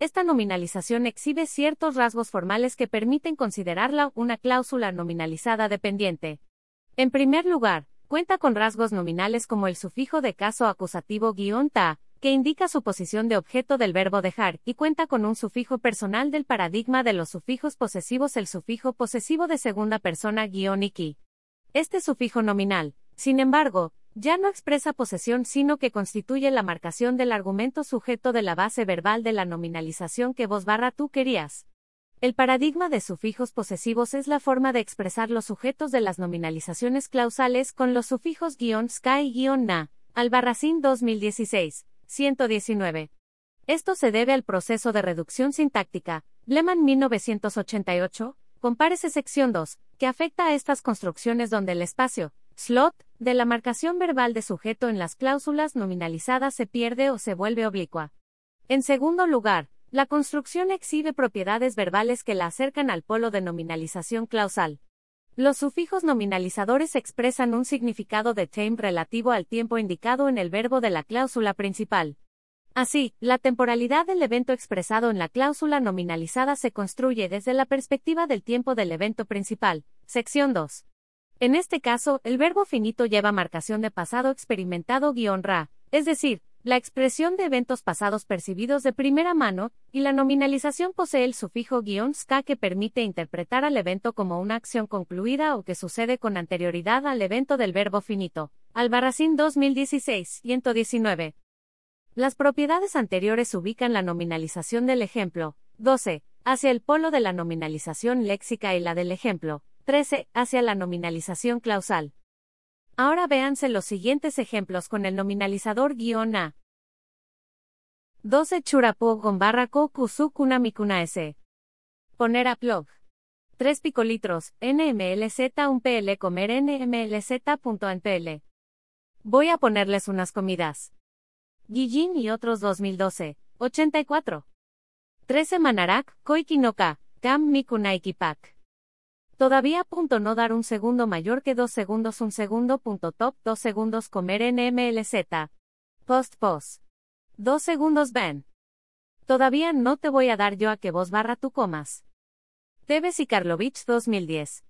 esta nominalización exhibe ciertos rasgos formales que permiten considerarla una cláusula nominalizada dependiente. En primer lugar, cuenta con rasgos nominales como el sufijo de caso acusativo -ta, que indica su posición de objeto del verbo dejar, y cuenta con un sufijo personal del paradigma de los sufijos posesivos, el sufijo posesivo de segunda persona -iki. Este sufijo nominal, sin embargo, ya no expresa posesión sino que constituye la marcación del argumento sujeto de la base verbal de la nominalización que vos/tú querías. El paradigma de sufijos posesivos es la forma de expresar los sujetos de las nominalizaciones clausales con los sufijos -ska y -na. Albarracín 2016, 119. Esto se debe al proceso de reducción sintáctica, Lehmann 1988, compárese sección 2, que afecta a estas construcciones donde el espacio, slot, de la marcación verbal de sujeto en las cláusulas nominalizadas se pierde o se vuelve oblicua. En segundo lugar, la construcción exhibe propiedades verbales que la acercan al polo de nominalización clausal. Los sufijos nominalizadores expresan un significado de time relativo al tiempo indicado en el verbo de la cláusula principal. Así, la temporalidad del evento expresado en la cláusula nominalizada se construye desde la perspectiva del tiempo del evento principal, sección 2. En este caso, el verbo finito lleva marcación de pasado experimentado -ra, es decir, la expresión de eventos pasados percibidos de primera mano, y la nominalización posee el sufijo -ska que permite interpretar al evento como una acción concluida o que sucede con anterioridad al evento del verbo finito. Albarracín 2016, 119. Las propiedades anteriores ubican la nominalización del ejemplo, 12, hacia el polo de la nominalización léxica y la del ejemplo, 13, hacia la nominalización clausal. Ahora véanse los siguientes ejemplos con el nominalizador -a. 12 churapo /ko kusu kuna mikuna s. Poner a plug. 3 picolitros, nmlz un pl comer nmlz.npl. Voy a ponerles unas comidas. Guillín y otros 2012, 84. 13 manarak, koikinoka, kam mikuna ikipak. Todavía. No dar un segundo mayor que 2 segundos. 1 segundo. Top 2 segundos. Comer nmlz. Post. 2 segundos. Ven. Todavía no te voy a dar yo a que vos/tú comas. Tevez y Karlovich 2010.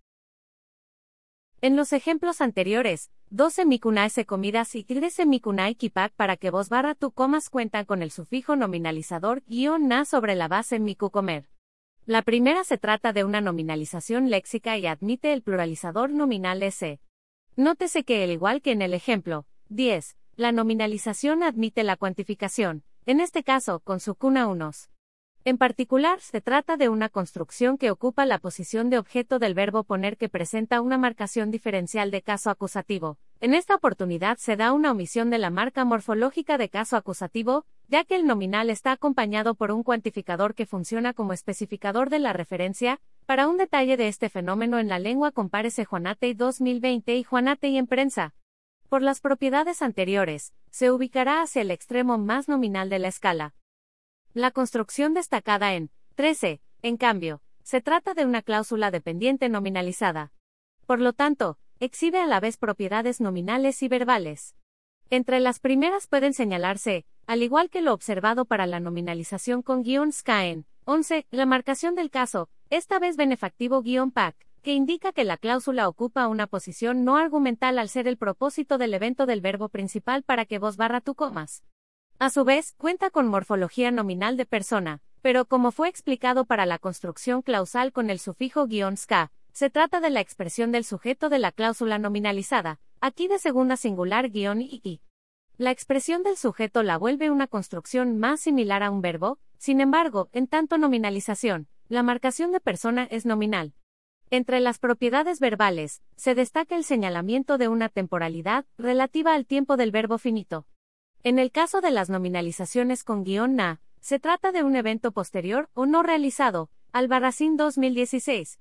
En los ejemplos anteriores, 12 mikunae comidas y 13 mikunai kipak para que vos/tú comas cuentan con el sufijo nominalizador -na sobre la base miku comer. La primera se trata de una nominalización léxica y admite el pluralizador nominal s. Nótese que al igual que en el ejemplo 10, la nominalización admite la cuantificación, en este caso con su cuna unos. En particular, se trata de una construcción que ocupa la posición de objeto del verbo poner que presenta una marcación diferencial de caso acusativo. En esta oportunidad se da una omisión de la marca morfológica de caso acusativo, ya que el nominal está acompañado por un cuantificador que funciona como especificador de la referencia. Para un detalle de este fenómeno en la lengua compárese Juanatey 2020 y Juanatey en prensa. Por las propiedades anteriores, se ubicará hacia el extremo más nominal de la escala. La construcción destacada en 13, en cambio, se trata de una cláusula dependiente nominalizada. Por lo tanto, exhibe a la vez propiedades nominales y verbales. Entre las primeras pueden señalarse, al igual que lo observado para la nominalización con -ska en 11, la marcación del caso, esta vez benefactivo -pac, que indica que la cláusula ocupa una posición no argumental al ser el propósito del evento del verbo principal para que vos/tú comas. A su vez, cuenta con morfología nominal de persona, pero como fue explicado para la construcción clausal con el sufijo -ska, se trata de la expresión del sujeto de la cláusula nominalizada, aquí de segunda singular -iki. La expresión del sujeto la vuelve una construcción más similar a un verbo, sin embargo, en tanto nominalización, la marcación de persona es nominal. Entre las propiedades verbales, se destaca el señalamiento de una temporalidad relativa al tiempo del verbo finito. En el caso de las nominalizaciones con -na, se trata de un evento posterior o no realizado, Albarracín 2016,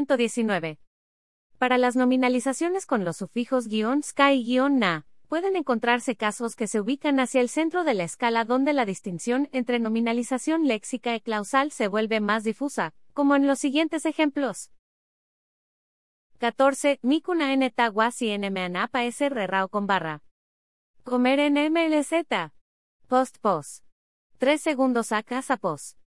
119. Para las nominalizaciones con los sufijos -ska y -na, pueden encontrarse casos que se ubican hacia el centro de la escala donde la distinción entre nominalización léxica y clausal se vuelve más difusa, como en los siguientes ejemplos. 14. Mikuna n taguas y n meanapa s rerao con barra. Comer en mlz. Post. 3 segundos a casa pos.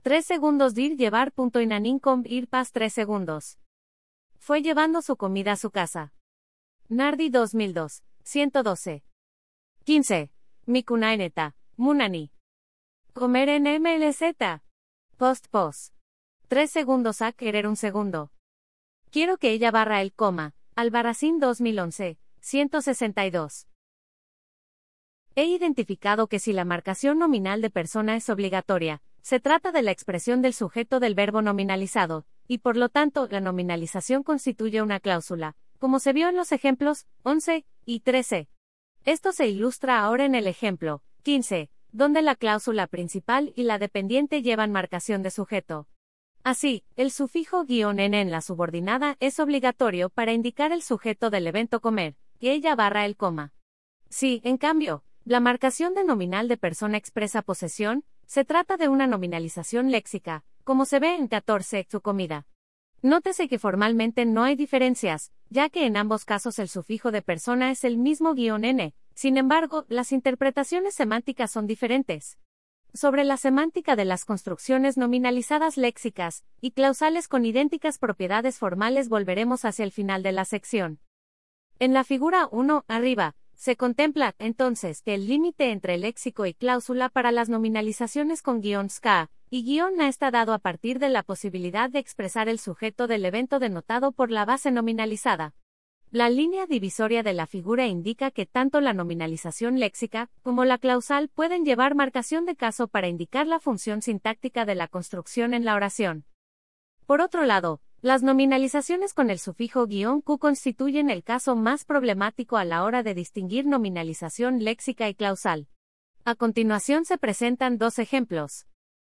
3 segundos dir llevar. Inaninkom ir pas 3 segundos. Fue llevando su comida a su casa. Nardi 2002, 112. 15. Mikunaineta, Munani. Comer en MLZ. Post. 3 segundos a querer un segundo. Quiero que ella barra el coma. Albarracín 2011, 162. He identificado que si la marcación nominal de persona es obligatoria, se trata de la expresión del sujeto del verbo nominalizado, y por lo tanto, la nominalización constituye una cláusula, como se vio en los ejemplos 11 y 13. Esto se ilustra ahora en el ejemplo 15, donde la cláusula principal y la dependiente llevan marcación de sujeto. Así, el sufijo -n en la subordinada es obligatorio para indicar el sujeto del evento comer, y ella barra el coma. Si, en cambio, la marcación de nominal de persona expresa posesión, se trata de una nominalización léxica, como se ve en 14, su comida. Nótese que formalmente no hay diferencias, ya que en ambos casos el sufijo de persona es el mismo -n, sin embargo, las interpretaciones semánticas son diferentes. Sobre la semántica de las construcciones nominalizadas léxicas y clausales con idénticas propiedades formales volveremos hacia el final de la sección. En la figura 1, arriba, se contempla, entonces, que el límite entre léxico y cláusula para las nominalizaciones con -ska y -na está dado a partir de la posibilidad de expresar el sujeto del evento denotado por la base nominalizada. La línea divisoria de la figura indica que tanto la nominalización léxica como la clausal pueden llevar marcación de caso para indicar la función sintáctica de la construcción en la oración. Por otro lado, las nominalizaciones con el sufijo -q constituyen el caso más problemático a la hora de distinguir nominalización léxica y clausal. A continuación se presentan dos ejemplos.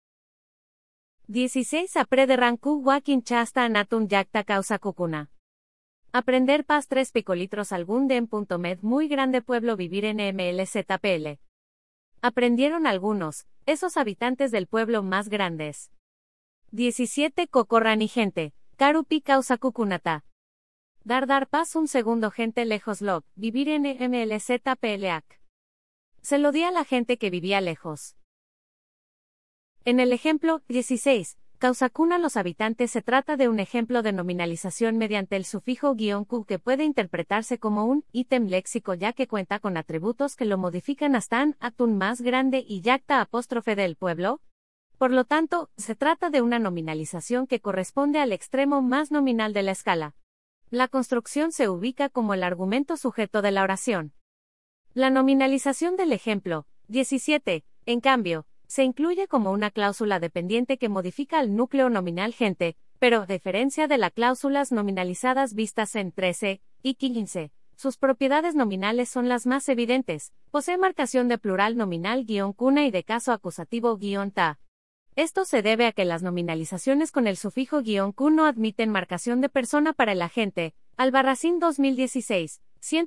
16 Aprende ranku wakin chasta anatun yakta causa kukuna. Aprender pas 3 picolitros algún den.med muy grande pueblo vivir en MLZPL. Aprendieron algunos, esos habitantes del pueblo más grandes. 17 Cocorrani gente, Karupi causa cucunata. Dar pas un segundo gente lejos log, vivir en MLZPLAC. Se lo di a la gente que vivía lejos. En el ejemplo 16, Causacuna los habitantes se trata de un ejemplo de nominalización mediante el sufijo -q que puede interpretarse como un ítem léxico ya que cuenta con atributos que lo modifican hasta an atún más grande y yacta apóstrofe del pueblo. Por lo tanto, se trata de una nominalización que corresponde al extremo más nominal de la escala. La construcción se ubica como el argumento sujeto de la oración. La nominalización del ejemplo 17, en cambio, se incluye como una cláusula dependiente que modifica el núcleo nominal gente, pero a diferencia de las cláusulas nominalizadas vistas en 13 y 15, sus propiedades nominales son las más evidentes, posee marcación de plural nominal -cuna y de caso acusativo -ta. Esto se debe a que las nominalizaciones con el sufijo -q no admiten marcación de persona para el agente, Albarracín 2016,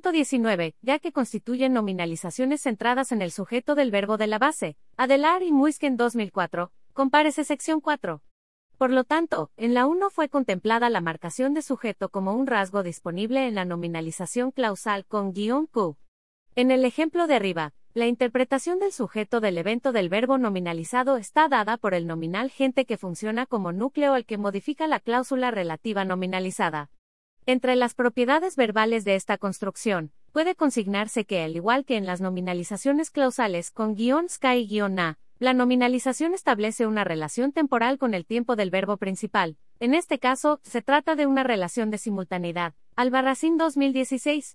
119, ya que constituyen nominalizaciones centradas en el sujeto del verbo de la base, Adelar y Muisken 2004, compárese sección 4. Por lo tanto, en la 1 fue contemplada la marcación de sujeto como un rasgo disponible en la nominalización clausal con -q. En el ejemplo de arriba, la interpretación del sujeto del evento del verbo nominalizado está dada por el nominal gente que funciona como núcleo al que modifica la cláusula relativa nominalizada. Entre las propiedades verbales de esta construcción, puede consignarse que, al igual que en las nominalizaciones clausales con -ska y -na, la nominalización establece una relación temporal con el tiempo del verbo principal. En este caso, se trata de una relación de simultaneidad. Albarracín 2016,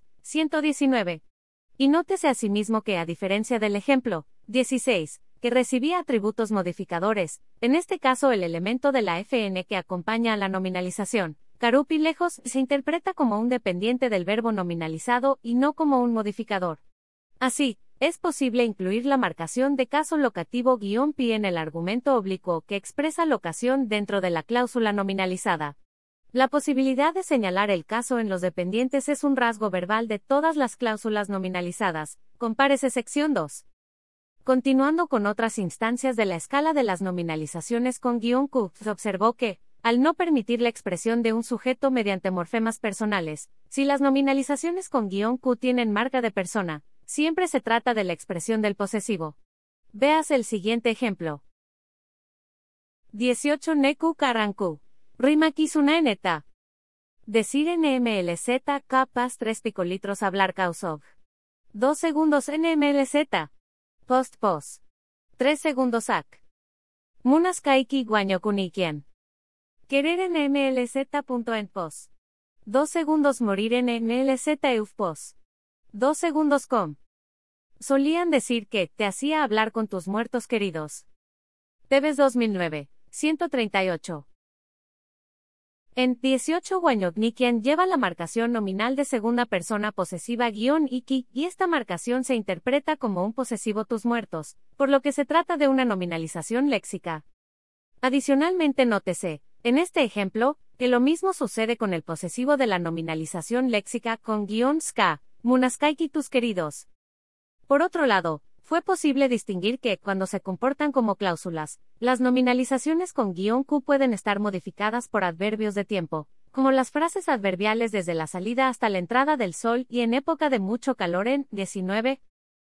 119. Y nótese asimismo que, a diferencia del ejemplo 16, que recibía atributos modificadores, en este caso el elemento de la FN que acompaña a la nominalización, Karupi lejos, se interpreta como un dependiente del verbo nominalizado y no como un modificador. Así, es posible incluir la marcación de caso locativo -pi en el argumento oblicuo que expresa locación dentro de la cláusula nominalizada. La posibilidad de señalar el caso en los dependientes es un rasgo verbal de todas las cláusulas nominalizadas, compárese sección 2. Continuando con otras instancias de la escala de las nominalizaciones con -q, se observó que, al no permitir la expresión de un sujeto mediante morfemas personales, si las nominalizaciones con -q tienen marca de persona, siempre se trata de la expresión del posesivo. Véase el siguiente ejemplo. 18 Neku Karanku. Rimaki Sunaeneta. Decir NMLZ capas 3 picolitros hablar causog. 2 segundos NMLZ. Post. 3 segundos ac. Munas kaiki guaño kunikian. Querer NMLZ.en pos. 2 segundos morir NMLZ euf pos. 2 segundos com. Solían decir que te hacía hablar con tus muertos queridos. Tebes 2009, 138. En 18 Guañocniquian lleva la marcación nominal de segunda persona posesiva -iki, y esta marcación se interpreta como un posesivo tus muertos, por lo que se trata de una nominalización léxica. Adicionalmente nótese, en este ejemplo, que lo mismo sucede con el posesivo de la nominalización léxica con -ska, munaskaiki tus queridos. Por otro lado, fue posible distinguir que, cuando se comportan como cláusulas, las nominalizaciones con -q pueden estar modificadas por adverbios de tiempo, como las frases adverbiales desde la salida hasta la entrada del sol y en época de mucho calor en 19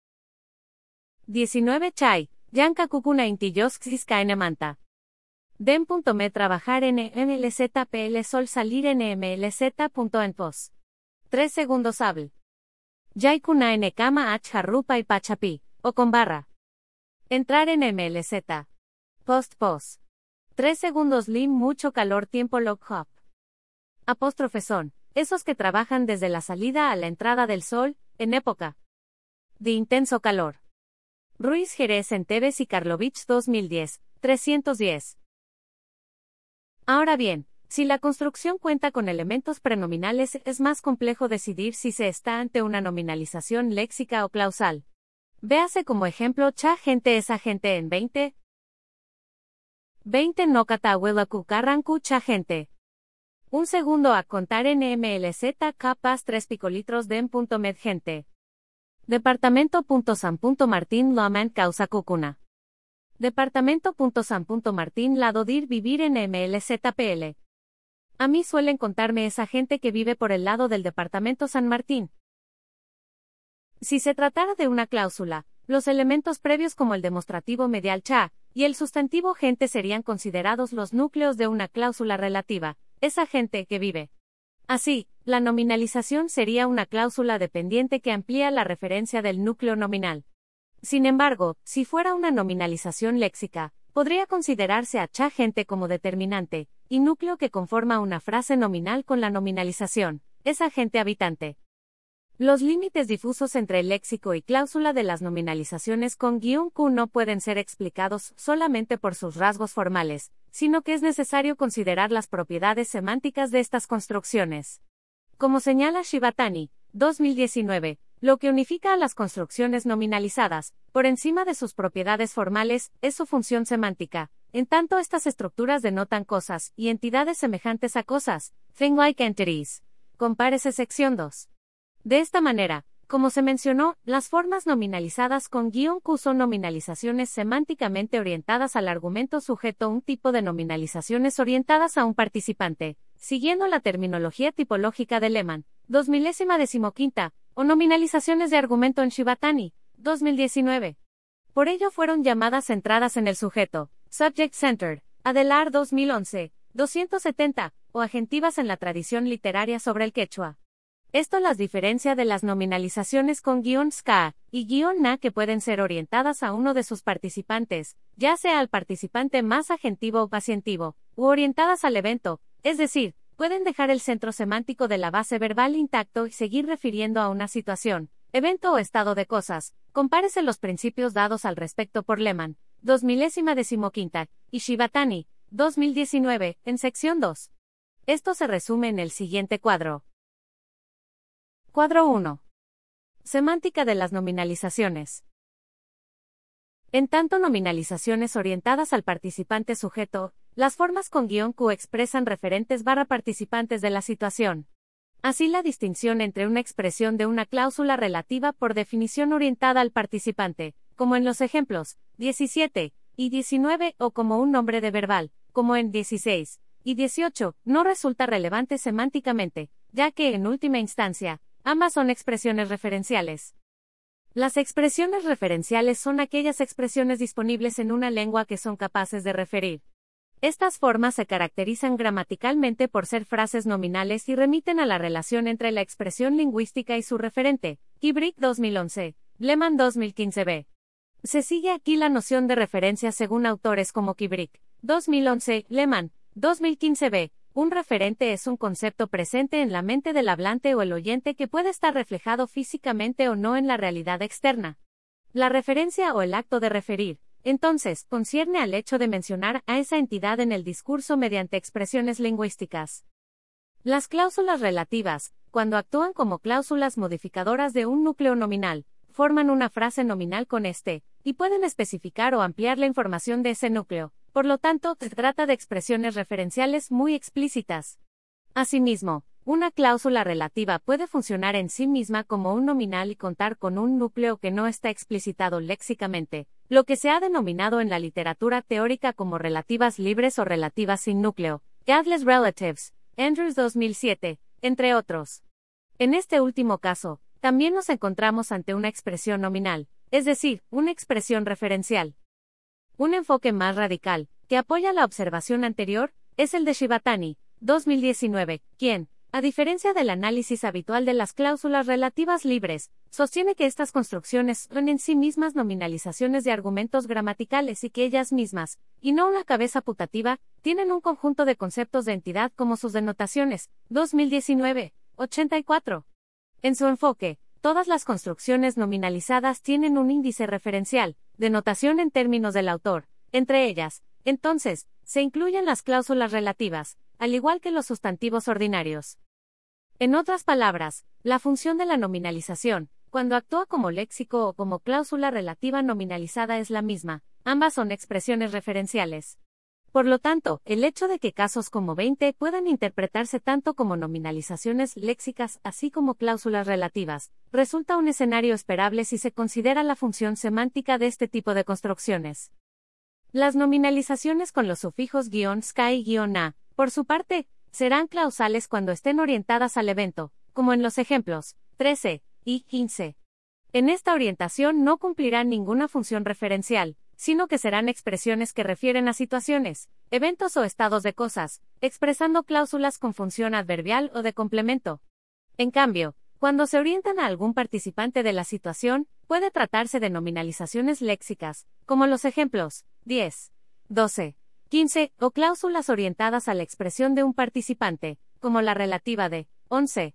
chai, yanka kukuna intiyos manta. Den.me trabajar NMLZPL sol salir NMLZ.en pos. 3 segundos habl. Yaikuna n kama h harrupa y pachapi. O con barra. Entrar en MLZ. Post. 3 segundos lim mucho calor tiempo log hop. Apóstrofe son, esos que trabajan desde la salida a la entrada del sol, en época de intenso calor. Ruiz Jerez en Tebes y Karlovich 2010, 310. Ahora bien, si la construcción cuenta con elementos prenominales, es más complejo decidir si se está ante una nominalización léxica o clausal. Véase como ejemplo cha gente esa gente en 20 no katawelaku karanku cha gente. Un segundo a contar NMLZ capas 3 picolitros den.med gente. Departamento.san.martín loaman causa kukuna. Departamento.san.martín ladodir vivir en MLZPL. A mí suelen contarme esa gente que vive por el lado del departamento San Martín. Si se tratara de una cláusula, los elementos previos como el demostrativo medial cha y el sustantivo gente serían considerados los núcleos de una cláusula relativa, esa gente que vive. Así, la nominalización sería una cláusula dependiente que amplía la referencia del núcleo nominal. Sin embargo, si fuera una nominalización léxica, podría considerarse a cha gente como determinante, y núcleo que conforma una frase nominal con la nominalización, esa gente habitante. Los límites difusos entre el léxico y cláusula de las nominalizaciones con -q no pueden ser explicados solamente por sus rasgos formales, sino que es necesario considerar las propiedades semánticas de estas construcciones. Como señala Shibatani, 2019, lo que unifica a las construcciones nominalizadas, por encima de sus propiedades formales, es su función semántica. En tanto estas estructuras denotan cosas y entidades semejantes a cosas, thing-like entities. Compárese sección 2. De esta manera, como se mencionó, las formas nominalizadas con -q son nominalizaciones semánticamente orientadas al argumento sujeto, un tipo de nominalizaciones orientadas a un participante, siguiendo la terminología tipológica de Lehmann, 2015, o nominalizaciones de argumento en Shibatani, 2019. Por ello fueron llamadas centradas en el sujeto, subject-centered, Adelar 2011, 270, o agentivas en la tradición literaria sobre el quechua. Esto las diferencia de las nominalizaciones con -ska y -na que pueden ser orientadas a uno de sus participantes, ya sea al participante más agentivo o pacientivo, u orientadas al evento, es decir, pueden dejar el centro semántico de la base verbal intacto y seguir refiriendo a una situación, evento o estado de cosas. Compárese los principios dados al respecto por Lehmann, 2015, y Shibatani, 2019, en sección 2. Esto se resume en el siguiente cuadro. Cuadro 1. Semántica de las nominalizaciones. En tanto nominalizaciones orientadas al participante sujeto, las formas con -q expresan referentes participantes de la situación. Así la distinción entre una expresión de una cláusula relativa por definición orientada al participante, como en los ejemplos 17 y 19, o como un nombre de verbal, como en 16 y 18, no resulta relevante semánticamente, ya que en última instancia, ambas son expresiones referenciales. Las expresiones referenciales son aquellas expresiones disponibles en una lengua que son capaces de referir Estas formas se caracterizan gramaticalmente por ser frases nominales y remiten a la relación entre la expresión lingüística y su referente. Kubrick 2011, Lehman 2015b. Se sigue aquí la noción de referencia según autores como Kubrick 2011, Lehman 2015b. Un referente es un concepto presente en la mente del hablante o el oyente que puede estar reflejado físicamente o no en la realidad externa. La referencia o el acto de referir, entonces, concierne al hecho de mencionar a esa entidad en el discurso mediante expresiones lingüísticas. Las cláusulas relativas, cuando actúan como cláusulas modificadoras de un núcleo nominal, forman una frase nominal con y pueden especificar o ampliar la información de ese núcleo. Por lo tanto, se trata de expresiones referenciales muy explícitas. Asimismo, una cláusula relativa puede funcionar en sí misma como un nominal y contar con un núcleo que no está explicitado léxicamente, lo que se ha denominado en la literatura teórica como relativas libres o relativas sin núcleo, Godless Relatives, Andrews 2007, entre otros. En este último caso, también nos encontramos ante una expresión nominal, es decir, una expresión referencial. Un enfoque más radical, que apoya la observación anterior, es el de Shibatani, 2019, quien, a diferencia del análisis habitual de las cláusulas relativas libres, sostiene que estas construcciones son en sí mismas nominalizaciones de argumentos gramaticales y que ellas mismas, y no una cabeza putativa, tienen un conjunto de conceptos de entidad como sus denotaciones, 2019, 84. En su enfoque, todas las construcciones nominalizadas tienen un índice referencial, denotación en términos del autor. Entre ellas, entonces, se incluyen las cláusulas relativas, al igual que los sustantivos ordinarios. En otras palabras, la función de la nominalización, cuando actúa como léxico o como cláusula relativa nominalizada es la misma, ambas son expresiones referenciales. Por lo tanto, el hecho de que casos como 20 puedan interpretarse tanto como nominalizaciones léxicas así como cláusulas relativas, resulta un escenario esperable si se considera la función semántica de este tipo de construcciones. Las nominalizaciones con los sufijos "-ska" y "-a", por su parte, serán clausales cuando estén orientadas al evento, como en los ejemplos 13 y 15. En esta orientación no cumplirán ninguna función referencial, sino que serán expresiones que refieren a situaciones, eventos o estados de cosas, expresando cláusulas con función adverbial o de complemento. En cambio, cuando se orientan a algún participante de la situación, puede tratarse de nominalizaciones léxicas, como los ejemplos 10, 12, 15, o cláusulas orientadas a la expresión de un participante, como la relativa de 11.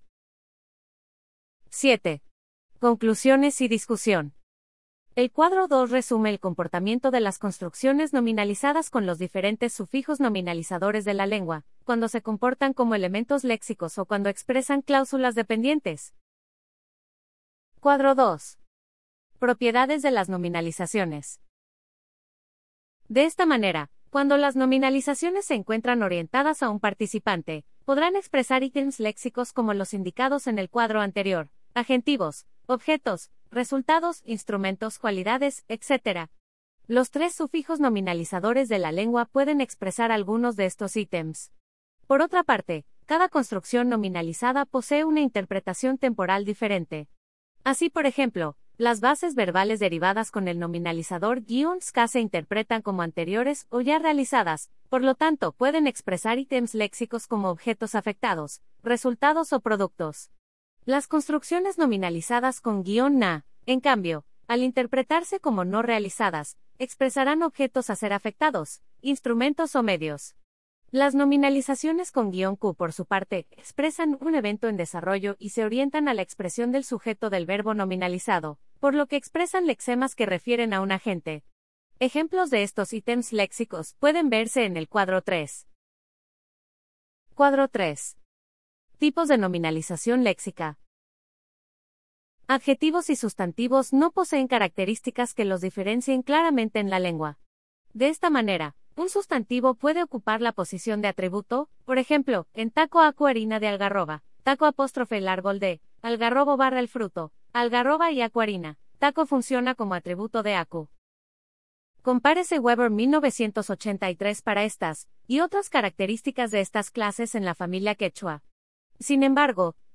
7. Conclusiones y discusión. El cuadro 2 resume el comportamiento de las construcciones nominalizadas con los diferentes sufijos nominalizadores de la lengua, cuando se comportan como elementos léxicos o cuando expresan cláusulas dependientes. Cuadro 2. Propiedades de las nominalizaciones. De esta manera, cuando las nominalizaciones se encuentran orientadas a un participante, podrán expresar ítems léxicos como los indicados en el cuadro anterior, adjetivos, objetos, resultados, instrumentos, cualidades, etc. Los tres sufijos nominalizadores de la lengua pueden expresar algunos de estos ítems. Por otra parte, cada construcción nominalizada posee una interpretación temporal diferente. Así, por ejemplo, las bases verbales derivadas con el nominalizador "-ska" se interpretan como anteriores o ya realizadas, por lo tanto pueden expresar ítems léxicos como objetos afectados, resultados o productos. Las construcciones nominalizadas con "-na", en cambio, al interpretarse como no realizadas, expresarán objetos a ser afectados, instrumentos o medios. Las nominalizaciones con "-q", por su parte, expresan un evento en desarrollo y se orientan a la expresión del sujeto del verbo nominalizado, por lo que expresan lexemas que refieren a un agente. Ejemplos de estos ítems léxicos pueden verse en el cuadro 3. Cuadro 3. Tipos de nominalización léxica. Adjetivos y sustantivos no poseen características que los diferencien claramente en la lengua. De esta manera, un sustantivo puede ocupar la posición de atributo, por ejemplo, en taco acu harina de algarroba, taco apóstrofe el árbol de, algarrobo barra el fruto, algarroba y acu harina, taco funciona como atributo de acu. Compárese Weber 1983 para estas y otras características de estas clases en la familia quechua. Sin embargo,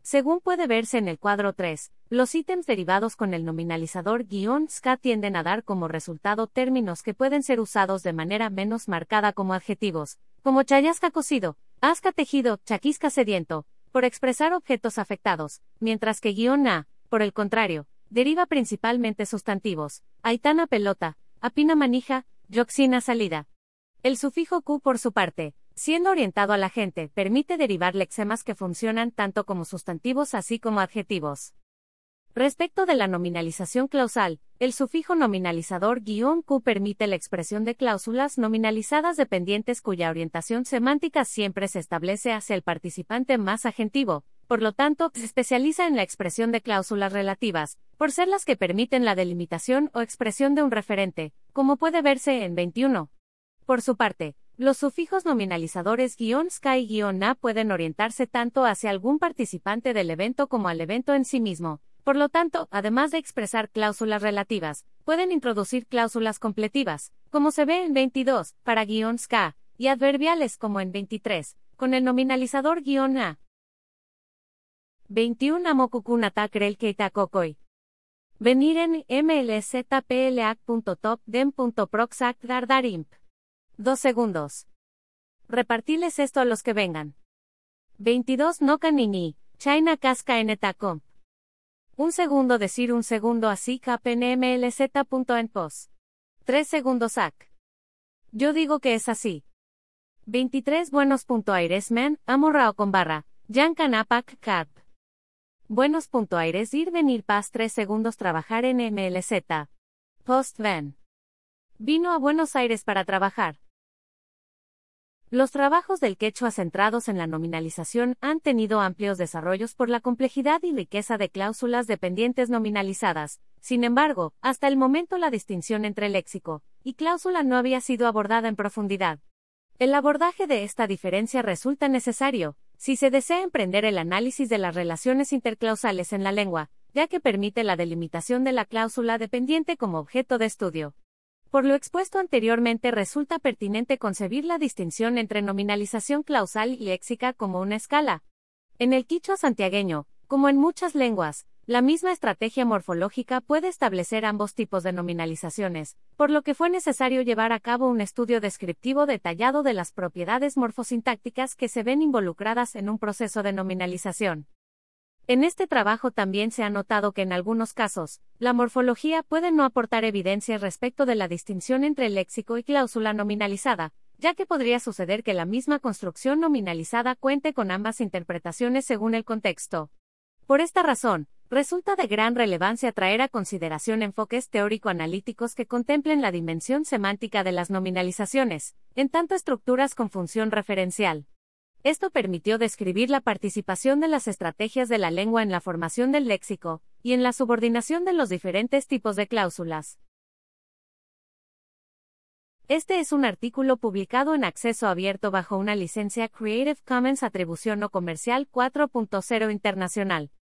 Según puede verse en el cuadro 3, los ítems derivados con el nominalizador -ska tienden a dar como resultado términos que pueden ser usados de manera menos marcada como adjetivos, como chayasca cocido, asca tejido, chaquisca sediento, por expresar objetos afectados, mientras que -a, por el contrario, deriva principalmente sustantivos, aitana pelota, apina manija, yoxina salida. El sufijo Q, por su parte, siendo orientado a la gente, permite derivar lexemas que funcionan tanto como sustantivos así como adjetivos. Respecto de la nominalización clausal, el sufijo nominalizador -q permite la expresión de cláusulas nominalizadas dependientes cuya orientación semántica siempre se establece hacia el participante más agentivo, por lo tanto, se especializa en la expresión de cláusulas relativas, por ser las que permiten la delimitación o expresión de un referente, como puede verse en 21. Por su parte, los sufijos nominalizadores -ska y -a pueden orientarse tanto hacia algún participante del evento como al evento en sí mismo. Por lo tanto, además de expresar cláusulas relativas, pueden introducir cláusulas completivas, como se ve en 22, para -ska, y adverbiales como en 23, con el nominalizador -a. 21 Amokukuna krel keita kokoi. Veniren mlzplac.top-dem.proxact dardarimp. 2 segundos. Repartiles esto a los que vengan. 22 no kanini, China casca en etacomp. Un segundo decir un segundo así kpnmlz.enpos. 3 segundos ac. Yo digo que es así. 23 buenos.aires man, amorrao con barra, yan canapac cap. Buenos.aires ir venir paz 3 segundos trabajar en MLZ. Post ven. Vino a Buenos Aires para trabajar. Los trabajos del quechua centrados en la nominalización han tenido amplios desarrollos por la complejidad y riqueza de cláusulas dependientes nominalizadas. Sin embargo, hasta el momento la distinción entre léxico y cláusula no había sido abordada en profundidad. El abordaje de esta diferencia resulta necesario, si se desea emprender el análisis de las relaciones interclausales en la lengua, ya que permite la delimitación de la cláusula dependiente como objeto de estudio. Por lo expuesto anteriormente resulta pertinente concebir la distinción entre nominalización clausal y léxica como una escala. En el quichua santiagueño, como en muchas lenguas, la misma estrategia morfológica puede establecer ambos tipos de nominalizaciones, por lo que fue necesario llevar a cabo un estudio descriptivo detallado de las propiedades morfosintácticas que se ven involucradas en un proceso de nominalización. En este trabajo también se ha notado que en algunos casos, la morfología puede no aportar evidencias respecto de la distinción entre léxico y cláusula nominalizada, ya que podría suceder que la misma construcción nominalizada cuente con ambas interpretaciones según el contexto. Por esta razón, resulta de gran relevancia traer a consideración enfoques teórico-analíticos que contemplen la dimensión semántica de las nominalizaciones, en tanto estructuras con función referencial. Esto permitió describir la participación de las estrategias de la lengua en la formación del léxico, y en la subordinación de los diferentes tipos de cláusulas. Este es un artículo publicado en acceso abierto bajo una licencia Creative Commons Atribución No Comercial 4.0 Internacional.